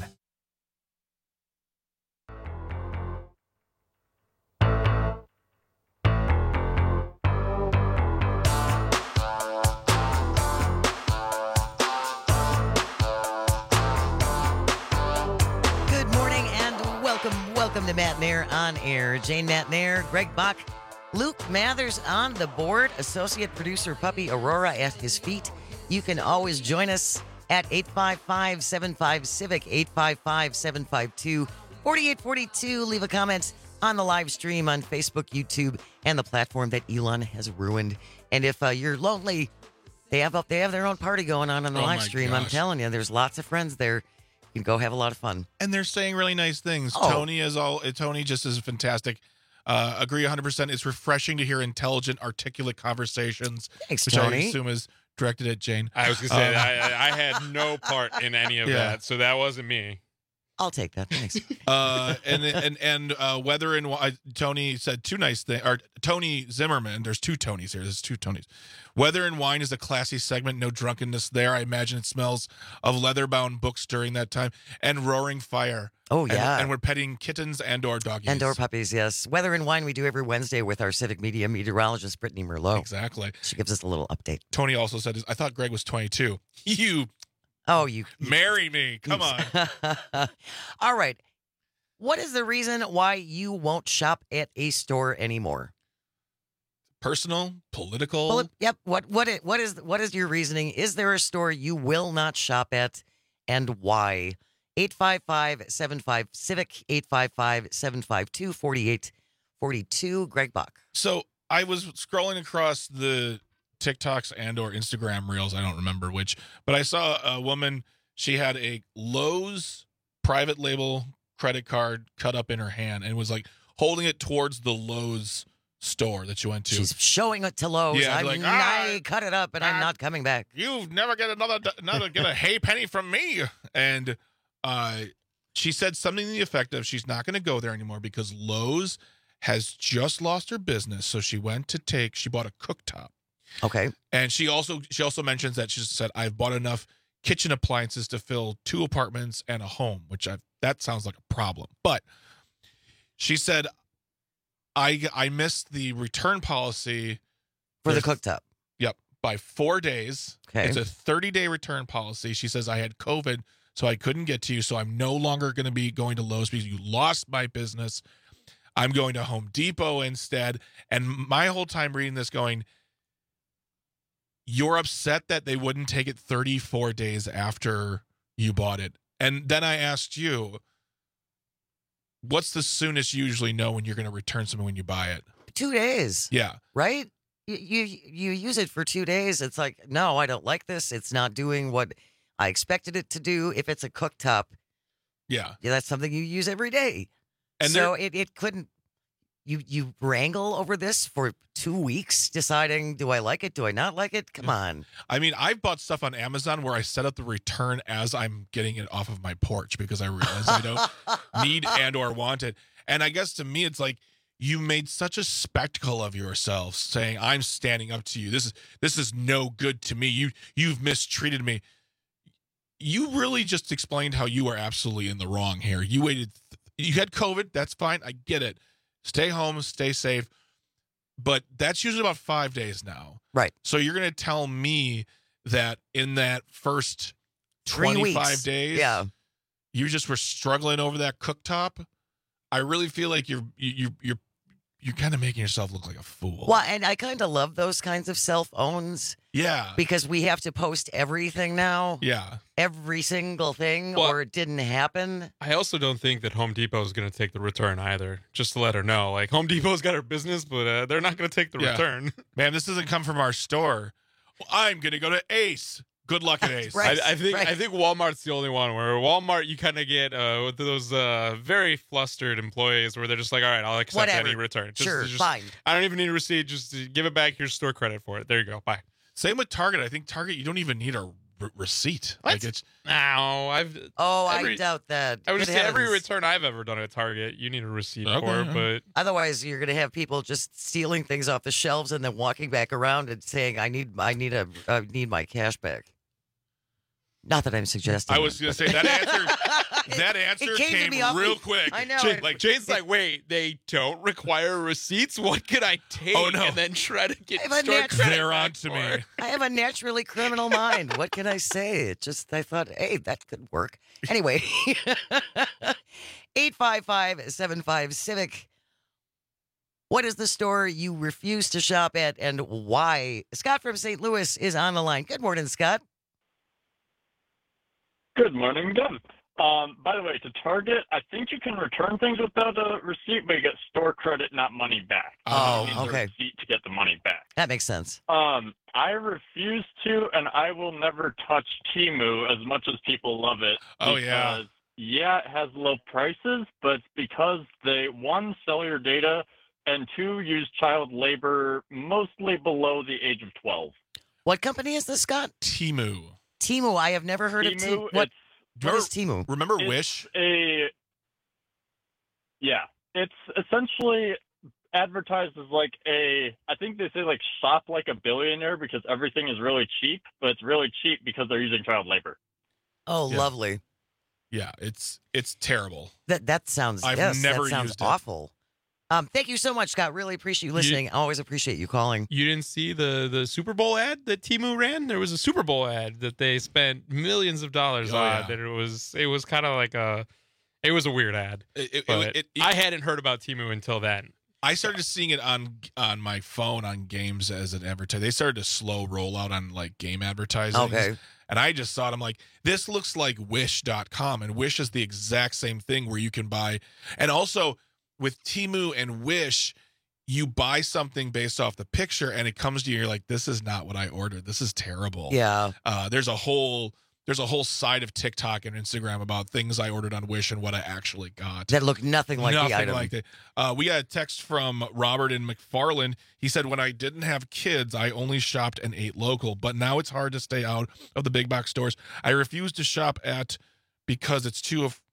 the Matnair on air. Jane Matnair, Greg Bach, Luke Mathers on the board, associate producer Puppy Aurora at his feet. You can always join us at eight five five, seven five, Civic, eight five five, seven five two, four eight four two. Leave a comment on the live stream on Facebook, YouTube, and the platform that Elon has ruined. And if uh, you're lonely, they have they have their own party going on on the Oh live my stream. I'm gosh. telling you, there's lots of friends there. You can go have a lot of fun. And they're saying really nice things. Oh. Tony is all. Tony just is fantastic. Uh, agree one hundred percent. It's refreshing to hear intelligent, articulate conversations, Thanks, which Tony. I assume is directed at Jane. I was going to say, Um, I, I had no part in any of Yeah. that, so that wasn't me. I'll take that. Thanks. uh, and and and uh, Weather and Wi- Tony said two nice things. Or Tony Zimmerman. There's two Tonys here. There's two Tonys. Weather and Wine is a classy segment. No drunkenness there. I imagine it smells of leather-bound books during that time. And Roaring Fire. Oh, And- yeah. And, we're petting kittens and or doggies. And or puppies, yes. Weather and Wine we do every Wednesday with our Civic Media meteorologist, Brittany Merlot. Exactly. She gives us a little update. Tony also said, I thought Greg was twenty-two. You Oh, you. marry me. Come on. All right. What is the reason why you won't shop at a store anymore? Personal, political. Well, yep. What what is, what is what is your reasoning? Is there a store you will not shop at, and why? eight five five, seven five, Civic, eight five five, seven five two, four eight four two. Greg Bach. So I was scrolling across the TikToks and or Instagram reels. I don't remember which, but I saw a woman. She had a Lowe's private label credit card cut up in her hand and was like holding it towards the Lowe's store that you went to. She's showing it to Lowe's. Yeah, I'm, like, ah, I cut it up and I'm ah, not coming back. You never get another another get a hay penny from me. And uh, she said something to the effect of she's not going to go there anymore because Lowe's has just lost her business. So she went to take she bought a cooktop. Okay. And she also she also mentions that she said I've bought enough kitchen appliances to fill two apartments and a home, which I that sounds like a problem. But she said I I missed the return policy For the cooktop. Yep, by four days. Okay. It's a thirty-day return policy. She says I had COVID, so I couldn't get to you, so I'm no longer going to be going to Lowe's because you lost my business. I'm going to Home Depot instead. And my whole time reading this going, you're upset that they wouldn't take it thirty-four days after you bought it. And then I asked you, what's the soonest you usually know when you're going to return something when you buy it? Two days. Yeah. Right? You, you you use it for two days. It's like, no, I don't like this. It's not doing what I expected it to do. If it's a cooktop, Yeah. yeah, that's something you use every day. And so there- it, it couldn't. You you wrangle over this for two weeks, deciding do I like it, do I not like it? Come on. I mean, I've bought stuff on Amazon where I set up the return as I'm getting it off of my porch because I realize I don't need and or want it. And I guess to me, it's like you made such a spectacle of yourself, saying I'm standing up to you. This is this is no good to me. You you've mistreated me. You really just explained how you are absolutely in the wrong here. You waited. You had COVID. That's fine. I get it. Stay home. Stay safe. But that's usually about five days now. Right. So you're going to tell me that in that first Three twenty-five weeks. days, Yeah. you just were struggling over that cooktop. I really feel like you're you you're you're kind of making yourself look like a fool. Well, and I kind of love those kinds of self owns Yeah. because we have to post everything now. Yeah. Every single thing, Well- or it didn't happen. I also don't think that Home Depot is going to take the return either. Just to let her know, like Home Depot's got her business, but uh, they're not going to take the Yeah. return. Man, this doesn't come from our store. Well, I'm going to go to Ace. Good luck at Ace. I, I think right. I think Walmart's the only one where Walmart you kind of get uh, with those uh, very flustered employees where they're just like, all right, I'll accept Whatever. any return. Just, Sure, just- fine. I don't even need a receipt. Just uh, give it back. Here's store credit for it. There you go. Bye. Same with Target. I think Target, you don't even need a re- receipt. Like it's No, I've. Oh, every- I doubt that. I would Good just say every heavens. return I've ever done at Target, you need a receipt Okay, for. yeah. But Otherwise, you're going to have people just stealing things off the shelves and then walking back around and saying, "I need, I need a, I need my cash back." Not that I'm suggesting. I was that, going to but- say that answer. That answer it came, came to me off real the- quick. I know. Jane- it- like Jane's like, wait, they don't require receipts. What can I take? Oh, no. And then try to get I have a store nat- credit They're back on to for me. it. I have a naturally criminal mind. What can I say? It just, I thought, hey, that could work. Anyway, eight five five, seven five, CIVIC. What is the store you refuse to shop at and why? Scott from Saint Louis is on the line. Good morning, Scott. Good morning again. Um, by the way, to Target, I think you can return things without a receipt, but you get store credit, not money back. Oh, You need okay. a receipt to get the money back. That makes sense. Um, I refuse to, and I will never touch Temu as much as people love it. Oh, yeah. because, yeah, it has low prices, but it's because they, one, sell your data, and two, use child labor mostly below the age of twelve. What company is this, Scott? Temu. Temu. I have never heard of Temu, Temu. What, it's- what is Temu? Remember It's Wish? A yeah, it's essentially advertised as like a. I think they say like shop like a billionaire because everything is really cheap, but it's really cheap because they're using child labor. Oh, Yeah. lovely. Yeah, it's it's terrible. That that sounds. I've yes, never that sounds used it. awful. Um, thank you so much, Scott. Really appreciate you listening. I always appreciate you calling. You didn't see the the Super Bowl ad that Temu ran? There was a Super Bowl ad that they spent millions of dollars Oh, on. yeah. That it was it was kind of like a it was a weird ad. It- it- but it- it- I hadn't heard about Temu until then. I started seeing it on on my phone on games as an advertisement. They started to slow roll out on like game advertising. Okay. And I just saw it. I'm like, this looks like wish dot com. And Wish is the exact same thing where you can buy. And also with Temu and Wish, you buy something based off the picture and it comes to you. You're like, this is not what I ordered. This is terrible. Yeah. Uh, there's a whole there's a whole side of TikTok and Instagram about things I ordered on Wish and what I actually got. That look nothing like Nothing the item. like that. Uh, we got a text from Robert in McFarland. He said, when I didn't have kids, I only shopped and ate local, but now it's hard to stay out of the big box stores. I refuse to shop at because it's too. Aff-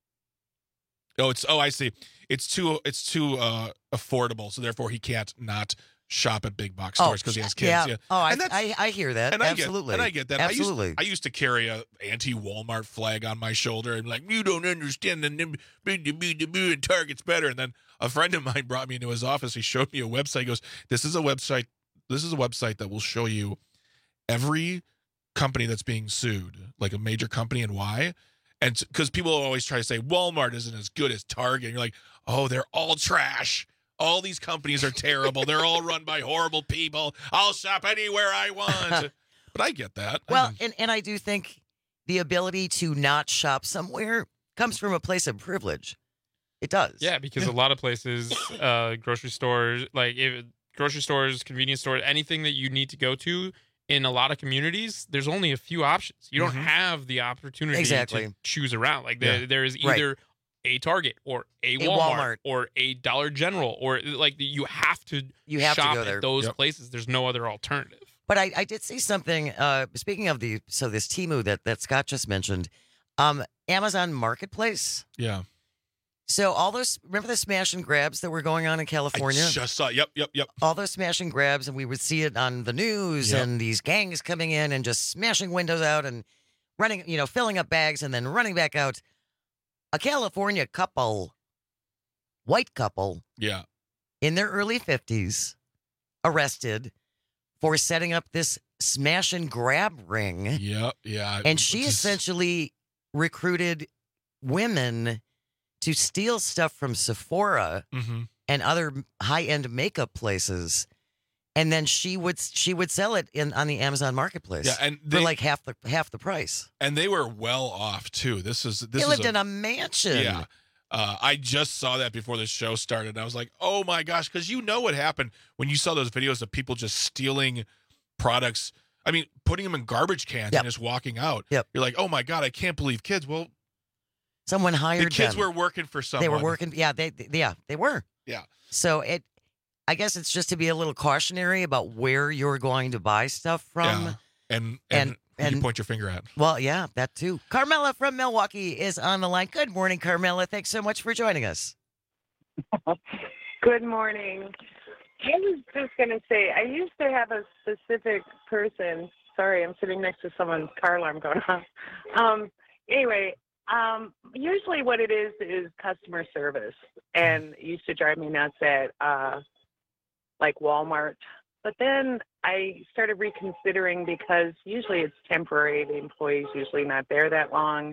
oh, it's oh, I see. It's too. It's too uh, affordable, so therefore he can't not shop at big box stores because he has kids. Yeah. Yeah. Oh, I, And that's- I I hear that. And Absolutely. I get, and I get that. Absolutely. I used, I used to carry a anti-Walmart flag on my shoulder and like, you don't understand the nim- and Target's better. And then a friend of mine brought me into his office. He showed me a website. He goes, this is a website. This is a website that will show you every company that's being sued, like a major company and why. And because people always try to say Walmart isn't as good as Target. And you're like, oh, they're all trash. All these companies are terrible. They're all run by horrible people. I'll shop anywhere I want. But I get that. I Well, mean, and, and I do think the ability to not shop somewhere comes from a place of privilege. It does. Yeah, because a lot of places, uh, grocery stores, like if, grocery stores, convenience stores, anything that you need to go to in a lot of communities, there's only a few options. You don't Mhm. have the opportunity Exactly. to choose around. Like there, Yeah. there is Right. either a Target or a A Walmart, Walmart. or a Dollar General, or like you have to You have to shop go there. at those Yep. places. There's no other alternative. But I, I did see something. Uh, speaking of the so this Temu that that Scott just mentioned, um, Amazon Marketplace. yeah. So all those remember the smash and grabs that were going on in California. I just saw. Yep, yep, yep. All those smash and grabs, and we would see it on the news, Yep. and these gangs coming in and just smashing windows out and running, you know, filling up bags and then running back out. A California couple, white couple, Yeah. in their early fifties, arrested for setting up this smash and grab ring. Yep. Yeah. And she Just- essentially recruited women to steal stuff from Sephora Mhm. and other high-end makeup places. And then she would she would sell it in on the Amazon Marketplace. Yeah, and for they- like half the half the price. And they were well off too. This is this They is lived a, in a mansion. Yeah. Uh, I just saw that before the show started. And I was like, oh my gosh, because you know what happened when you saw those videos of people just stealing products. I mean, putting them in garbage cans Yep. and just walking out. Yep. You're like, oh my God, I can't believe kids. Well, Someone hired the kids them. were working for someone. They were working. Yeah, they, they yeah they were. Yeah. So it, I guess it's just to be a little cautionary about where you're going to buy stuff from. Yeah. And, And- and, who you and- point your finger at. Well, yeah, that too. Carmela from Milwaukee is on the line. Good morning, Carmela. Thanks so much for joining us. Good morning. I was just going to say, I used to have a specific person. Sorry, I'm sitting next to someone's car alarm going off. Um, anyway, um, usually what it is is customer service, and it used to drive me nuts at uh, like Walmart. But then I started reconsidering because usually it's temporary. The employee's usually not there that long.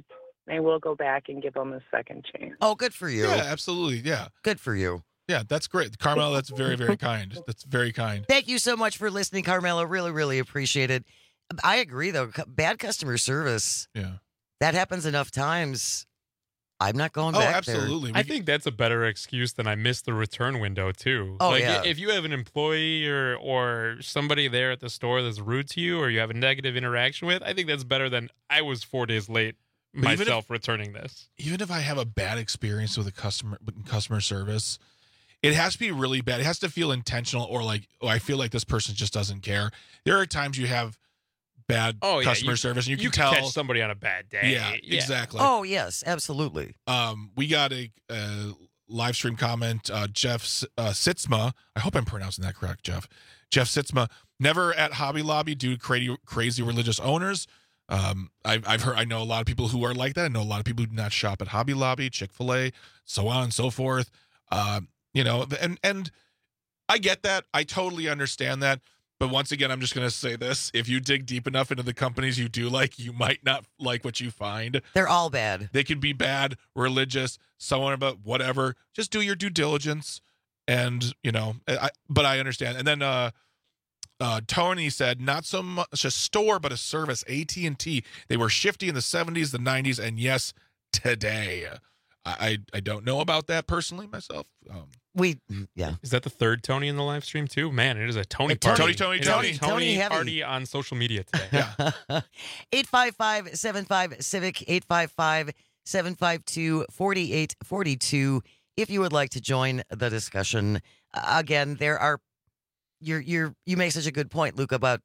I will go back and give them a second chance. Oh, good for you. Yeah, absolutely. Yeah. Good for you. Yeah, that's great. Carmela, that's very, very kind. That's very kind. Thank you so much for listening, Carmela. Really, really appreciate it. I agree, though. Bad customer service. Yeah. That happens enough times. I'm not going Oh, back absolutely. there. I think that's a better excuse than I missed the return window too. Oh, like yeah. if you have an employee or or somebody there at the store that's rude to you or you have a negative interaction with, I think that's better than I was four days late But even myself if- returning this. Even if I have a bad experience with a customer with customer service, it has to be really bad. It has to feel intentional or like, oh, I feel like this person just doesn't care. There are times you have bad Oh, yeah, customer you- service and you, you can can tell catch somebody on a bad day. Yeah, Yeah. exactly. Oh, yes, absolutely. Um, we got a, a live stream comment. Uh, Jeff S- uh, Sitzma. I hope I'm pronouncing that correct, Jeff. Jeff Sitzma. Never at Hobby Lobby due to crazy, crazy religious owners. Um, I've, I've heard. I know a lot of people who are like that. I know a lot of people who do not shop at Hobby Lobby, Chick-fil-A, so on and so forth. Um, you know, and and I get that. I totally understand that. But once again, I'm just going to say this. If you dig deep enough into the companies you do like, you might not like what you find. They're all bad. They could be bad, religious, someone about whatever. Just do your due diligence. And, you know, I, but I understand. And then uh, uh, Tony said, not so much a store, but a service, A T and T. They were shifty in the seventies, the nineties, and yes, today. I, I, I don't know about that personally myself. Um, We, yeah. Is that the third Tony in the live stream too? Man, it is a Tony Hey, Tony, party. Tony, It is a Tony. Tony, Tony heavy. party on social media today. eight five five, seven five, Civic, eight five five, seven five two, four eight four two. If you would like to join the discussion. Uh, again, there are, you're, you're, you make such a good point, Luke, about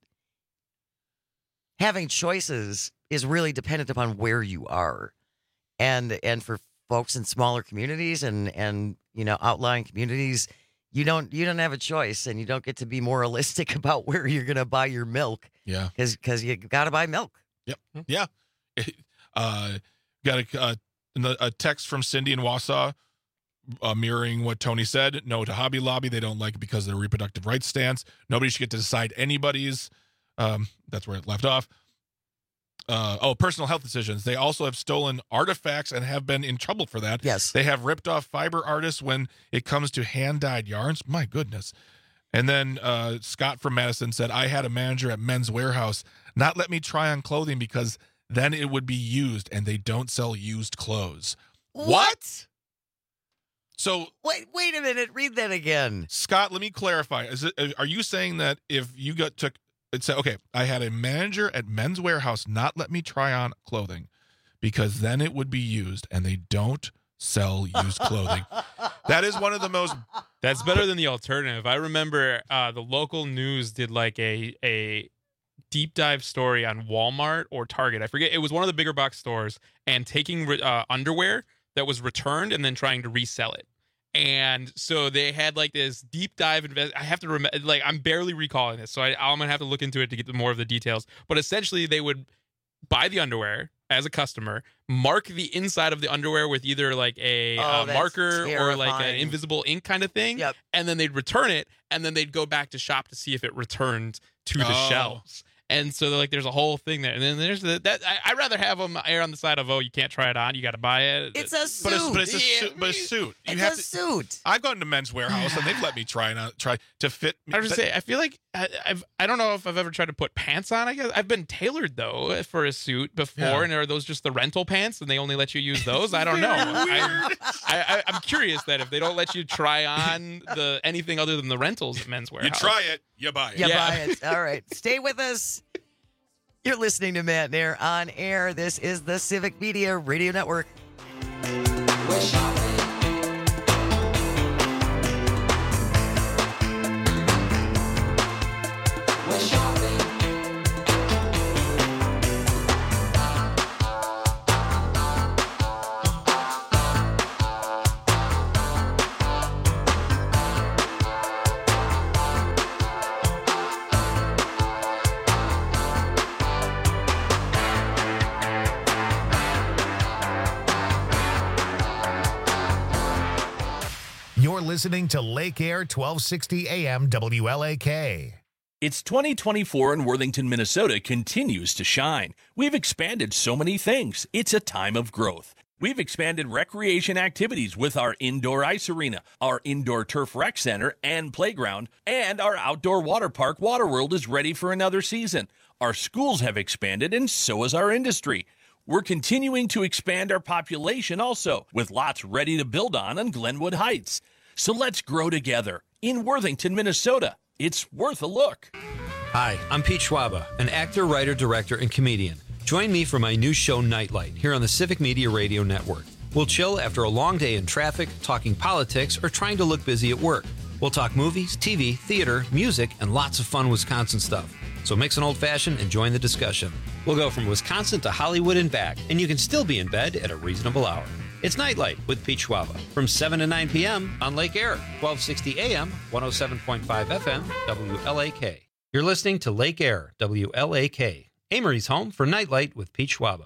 having choices is really dependent upon where you are. And, and for folks in smaller communities and, and, you know, outlying communities, you don't, you don't have a choice and you don't get to be moralistic about where you're going to buy your milk. Yeah. Cause, cause you got to buy milk. Yep. Yeah. Uh, got a, uh, a text from Cindy in Wausau uh, mirroring what Tony said. No to Hobby Lobby. They don't like it because of their reproductive rights stance. Nobody should get to decide anybody's. Um, that's where it left off. Uh, oh, personal health decisions. They also have stolen artifacts and have been in trouble for that. Yes. They have ripped off fiber artists when it comes to hand-dyed yarns. My goodness. And then uh, Scott from Madison said, I had a manager at Men's Warehouse not let me try on clothing because then it would be used, and they don't sell used clothes. What? So Wait, wait a minute. Read that again. Scott, let me clarify. Is it, are you saying that if you got took, it said, okay, I had a manager at Men's Warehouse not let me try on clothing because then it would be used, and they don't sell used clothing. That is one of the most. That's better than the alternative. I remember uh, the local news did like a a deep dive story on Walmart or Target. I forget. It was one of the bigger box stores and taking uh, underwear that was returned and then trying to resell it. And so they had like this deep dive invest. I have to remember, like I'm barely recalling this, so I, I'm gonna have to look into it to get more of the details. But essentially, they would buy the underwear as a customer, mark the inside of the underwear with either like a Oh, uh, that's marker or like an terrifying. invisible ink kind of thing, Yep. and then they'd return it, and then they'd go back to shop to see if it returned to the Oh. shelves. And so like there's a whole thing there, and then there's the that I, I'd rather have them err on the side of, oh, you can't try it on, you got to buy it. It's a suit. But it's, but it's a Yeah, suit. But a suit. You It's have a to, suit. I've gone to Men's Warehouse and they've let me try and uh, try to fit. I was just say, I feel like I, I've I don't know if I've ever tried to put pants on. I guess I've been tailored though for a suit before, Yeah. and are those just the rental pants, and they only let you use those? I don't know. I, I, I, I'm curious that if they don't let you try on the anything other than the rentals at Men's You Warehouse, try it, you buy it. You Yeah. buy it. All right. Stay with us. You're listening to Matt Nair on air. This is the Civic Media Radio Network. You're listening to Lake Air twelve sixty A M W L A K. It's twenty twenty-four and Worthington, Minnesota continues to shine. We've expanded so many things. It's a time of growth. We've expanded recreation activities with our indoor ice arena, our indoor turf rec center and playground, and our outdoor water park, Waterworld, is ready for another season. Our schools have expanded, and so has our industry. We're continuing to expand our population also, with lots ready to build on on Glenwood Heights. So let's grow together in Worthington, Minnesota. It's worth a look. Hi, I'm Pete Schwaba, an actor, writer, director, and comedian. Join me for my new show, Nightlight, here on the Civic Media Radio Network. We'll chill after a long day in traffic, talking politics, or trying to look busy at work. We'll talk movies, T V, theater, music, and lots of fun Wisconsin stuff. So mix an old-fashioned and join the discussion. We'll go from Wisconsin to Hollywood and back, and you can still be in bed at a reasonable hour. It's Nightlight with Pete Schwaba from seven to nine p.m. on Lake Air, twelve sixty A M, one oh seven point five F M, W L A K. You're listening to Lake Air, W L A K, Amory's home for Nightlight with Pete Schwaba.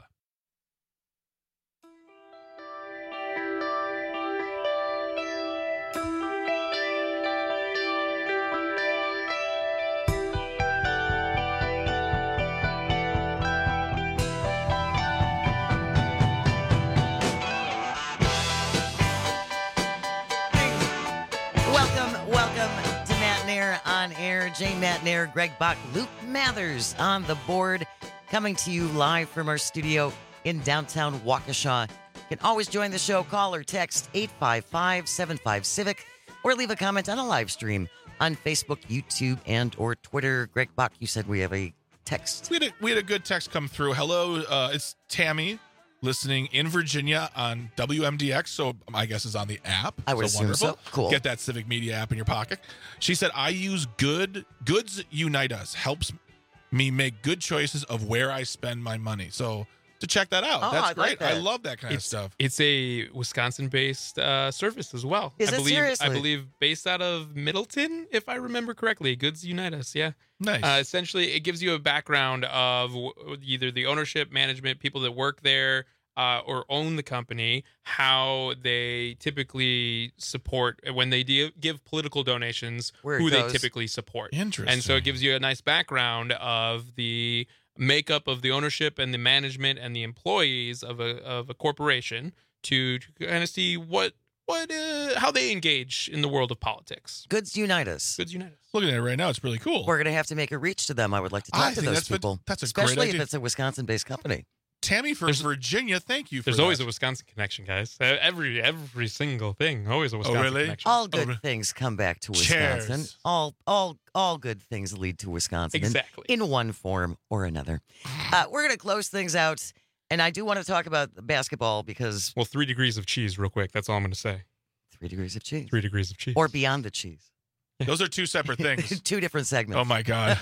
Jane Matnair, Greg Bach, Luke Mathers on the board, coming to you live from our studio in downtown Waukesha. You can always join the show. Call or text eight five five, seven five, Civic, or leave a comment on a live stream on Facebook, YouTube, and or Twitter. Greg Bach, you said we have a text. We had a, we had a good text come through. Hello, uh, it's Tammy, listening in Virginia on W M D X, so I guess it's on the app. I would so assume wonderful. so. Cool. Get that Civic Media app in your pocket. She said, I use good Goods Unite Us. Helps me make good choices of where I spend my money. So to check that out. Oh, That's I great. like that. I love that kind it's, of stuff. It's a Wisconsin-based uh, service as well. Is I it believe, seriously? I believe based out of Middleton, if I remember correctly. Goods Unite Us, yeah. Nice. Uh, essentially, it gives you a background of w- either the ownership, management, people that work there, Uh, or own the company, how they typically support when they de- give political donations, Where it who they goes. typically support. Interesting. And so it gives you a nice background of the makeup of the ownership and the management and the employees of a of a corporation to, to kind of see what what uh, how they engage in the world of politics. Goods Unite Us. Goods Unite Us. Looking at it right now, it's really cool. We're going to have to make a reach to them. I would like to talk I to think those that's fan- people. that's a great especially idea. if it's a Wisconsin-based company. Tammy from Virginia, thank you for There's that. always a Wisconsin connection, guys. Uh, Every every single thing, always a Wisconsin really? connection. All good Oh, things come back to Wisconsin. Cheers. All all all good things lead to Wisconsin. in- Exactly. In, one form or another. Uh, we're going to close things out, and I do want to talk about basketball because Well, three degrees of cheese, real quick. That's all I'm going to say. three degrees of cheese. Three degrees of cheese. Or beyond the cheese. Those are two separate things. Two different segments. Oh, my God.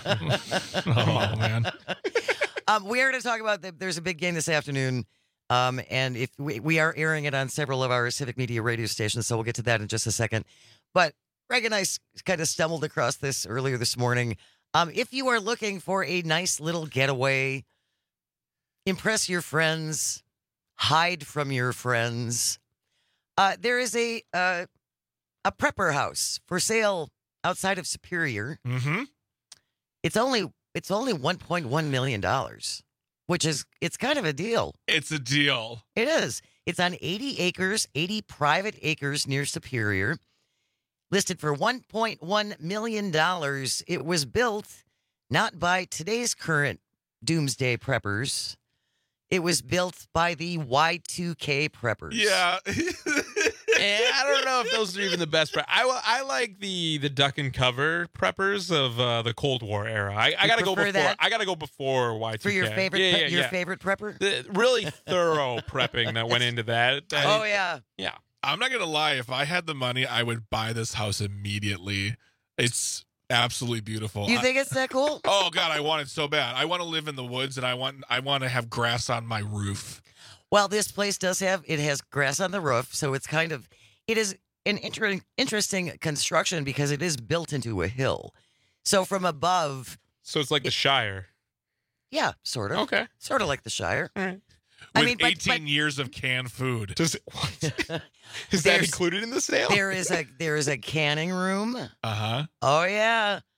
Oh, man. Um, we are going to talk about the, there's a big game this afternoon, um, and if we, we are airing it on several of our Civic Media radio stations, so we'll get to that in just a second. But Greg and I s- kind of stumbled across this earlier this morning. Um, if you are looking for a nice little getaway, impress your friends, hide from your friends, uh, there is a uh, a prepper house for sale outside of Superior. Mm-hmm. It's only it's only one point one million dollars, which is it's kind of a deal. It's a deal. It is. It's on eighty acres, eighty private acres near Superior, listed for one point one million dollars. It was built not by today's current doomsday preppers. It was built by the Y two K preppers. Yeah. And I don't know if those are even the best. Pre- I, I like the the duck and cover preppers of uh, the Cold War era. I, I You gotta go prefer before. that? I gotta go before Y two K. For your favorite, yeah, pre- yeah, your yeah. favorite prepper. The really thorough prepping that went into that. I- Oh yeah. yeah. I'm not going to lie. If I had the money, I would buy this house immediately. It's absolutely beautiful. You I- think it's that cool? Oh God, I want it so bad. I want to live in the woods, and I want I want to have grass on my roof. Well, this place does have, it has grass on the roof, so it's kind of, it is an inter- interesting construction because it is built into a hill. So from above. So it's like the Shire. Yeah, sort of. Okay. Sort of like the Shire. All right. I With mean, but- eighteen years of canned food. Does it, what? Is that There's- included in the sale? There is a, there is a canning room. Uh huh. Oh, yeah.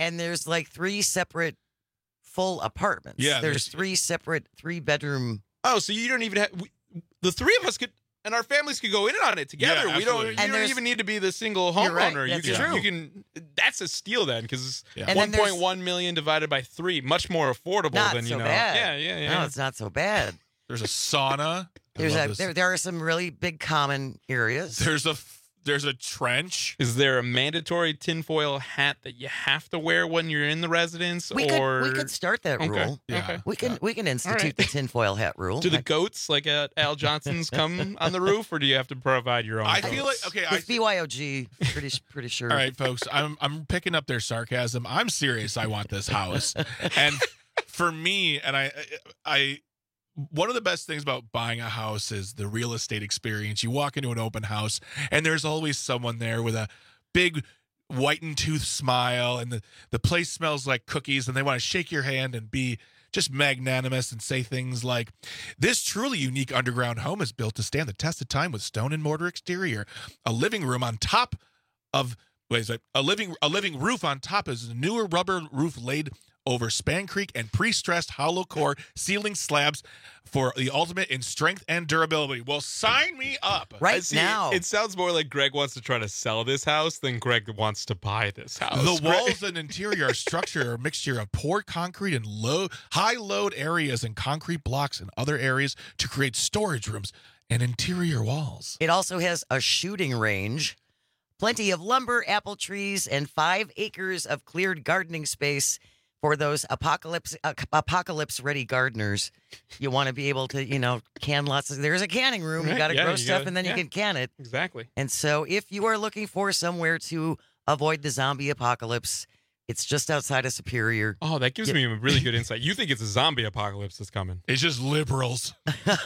And there's like three separate full apartments. Yeah, there's there's- three separate three bedroom. Oh, so you don't even have we, the three of us could. And our families could go in on it together. Yeah, we don't. absolutely. You And don't there's- even need to be the single You're right, homeowner. You that's can. true. You can. That's a steal then, because Yeah. And then one there's- point one million divided by three, much more affordable Not than you so know. bad. Yeah, yeah, yeah. No, it's not so bad. There's a sauna. I There's love a this. there, there are some really big common areas. There's a f- there's a trench. Is there a mandatory tinfoil hat that you have to wear when you're in the residence? We or could we could start that Okay, rule. Yeah. okay. We can we can institute right. the tinfoil hat rule. Do the I- goats like at Al Johnson's come on the roof, or do you have to provide your own? I goats? feel like okay. I, With B Y O G, pretty pretty sure. all right, folks. I'm I'm picking up their sarcasm. I'm serious. I want this house, and for me, and I I. One of the best things about buying a house is the real estate experience. You walk into an open house, and there's always someone there with a big whitened tooth smile, and the, the place smells like cookies, and they want to shake your hand and be just magnanimous and say things like, "This truly unique underground home is built to stand the test of time with stone and mortar exterior, a living room on top of wait, is it a living a living roof on top is a newer rubber roof laid over Span Creek and pre-stressed hollow core ceiling slabs for the ultimate in strength and durability." Well, sign me up. I Right see, now. It sounds more like Greg wants to try to sell this house than Greg wants to buy this house. The Greg- walls and interior are structure are a mixture of poured concrete and low high load areas and concrete blocks and other areas to create storage rooms and interior walls. It also has a shooting range, plenty of lumber, apple trees, and five acres of cleared gardening space for those apocalypse uh, apocalypse ready gardeners. You want to be able to, you know, can lots of. There's a canning room. You Right, got to yeah, grow you stuff, gotta- and then yeah. you can can it. Exactly. And so, if you are looking for somewhere to avoid the zombie apocalypse, it's just outside of Superior. Oh, that gives Yeah. me a really good insight. You think it's a zombie apocalypse that's coming? It's just liberals,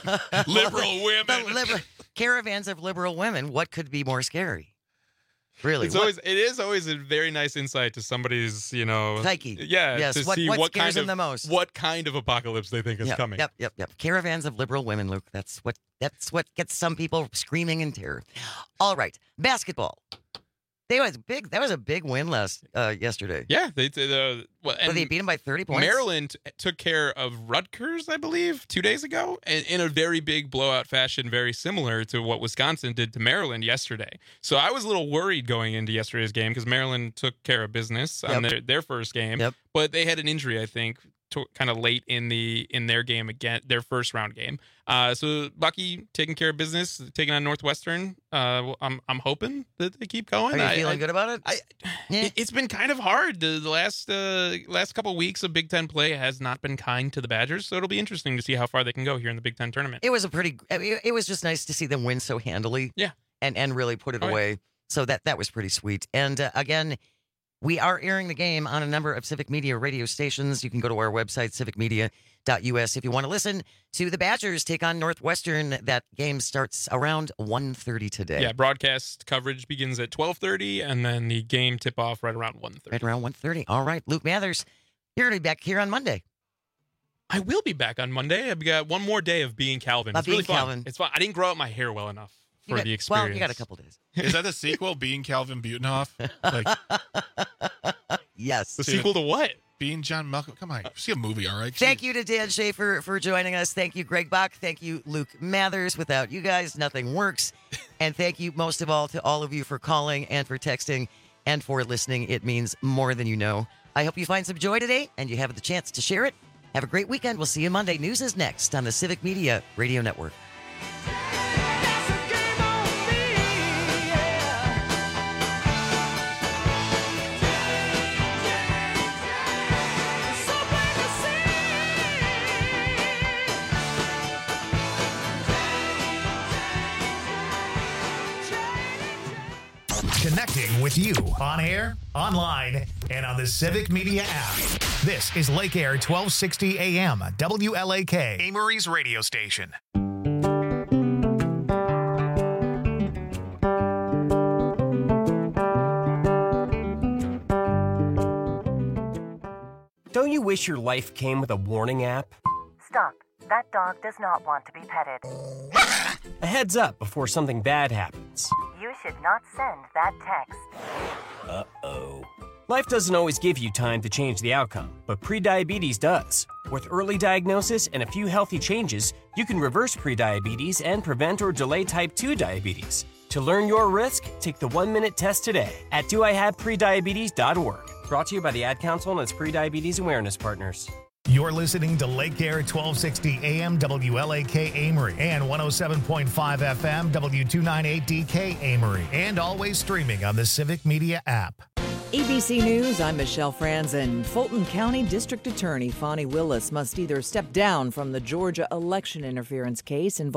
liberal women. The liber- caravans of liberal women. What could be more scary? Really? It's What- always it is always a very nice insight to somebody's, you know, Psyche. Yeah, Yes, to what- see what what scares kind them of the most. what kind of apocalypse they think is Yep, coming. Yep, yep, yep. Caravans of liberal women, Luke. That's what that's what gets some people screaming in terror. All right, basketball. They was big. That was a big win last uh, yesterday. Yeah, they did. Uh, well, But and they beat them by thirty points. Maryland took care of Rutgers, I believe, two days ago, and in a very big blowout fashion, very similar to what Wisconsin did to Maryland yesterday. So I was a little worried going into yesterday's game because Maryland took care of business on Yep. their, their first game, Yep. but they had an injury, I think, to, kind of late in the in their game again, their first round game. Uh, so Bucky taking care of business, taking on Northwestern. Uh, I'm I'm hoping that they keep going. Are you I- feeling I- good about it? I, Yeah. it, it's been kind of hard. The, the last uh, last couple of weeks of Big Ten play has not been kind to the Badgers, so it'll be interesting to see how far they can go here in the Big Ten tournament. It was a pretty. I mean, it was just nice to see them win so handily. Yeah. And and really put it Oh, yeah. away. So that that was pretty sweet. And uh, again, we are airing the game on a number of Civic Media radio stations. You can go to our website, civic media dot u s, if you want to listen to the Badgers take on Northwestern. That game starts around one thirty today. Yeah, broadcast coverage begins at twelve thirty, and then the game tip off right around one thirty. Right around one thirty. All right, Luke Mathers, you're going to be back here on Monday. I will be back on Monday. I've got one more day of being Calvin. Of It's really being fun. Calvin. It's fun. I didn't grow out my hair well enough You for got- the experience. Well, you got a couple days. Is that the sequel? Being Calvin Butenhoff? Like Yes. The sequel to what? Being John Malcolm. Come on, see a movie, all right? Thank you to Dan Schaefer for joining us. Thank you, Greg Bach. Thank you, Luke Mathers. Without you guys, nothing works. And thank you most of all to all of you for calling and for texting and for listening. It means more than you know. I hope you find some joy today and you have the chance to share it. Have a great weekend. We'll see you Monday. News is next on the Civic Media Radio Network. Connecting with you on air, online, and on the Civic Media app. This is Lake Air twelve sixty A M, W L A K, Amory's radio station. Don't you wish your life came with a warning app? Stop. That dog does not want to be petted. A heads up before something bad happens. You should not send that text. Uh-oh. Life doesn't always give you time to change the outcome, but prediabetes does. With early diagnosis and a few healthy changes, you can reverse prediabetes and prevent or delay type two diabetes. To learn your risk, take the one-minute test today at do I have prediabetes dot org. Brought to you by the Ad Council and its prediabetes awareness partners. You're listening to Lake Air twelve sixty A M W L A K Amory and one oh seven point five F M W two ninety-eight D K Amory, and always streaming on the Civic Media app. A B C News, I'm Michelle Franzen. Fulton County District Attorney Fonnie Willis must either step down from the Georgia election interference case involving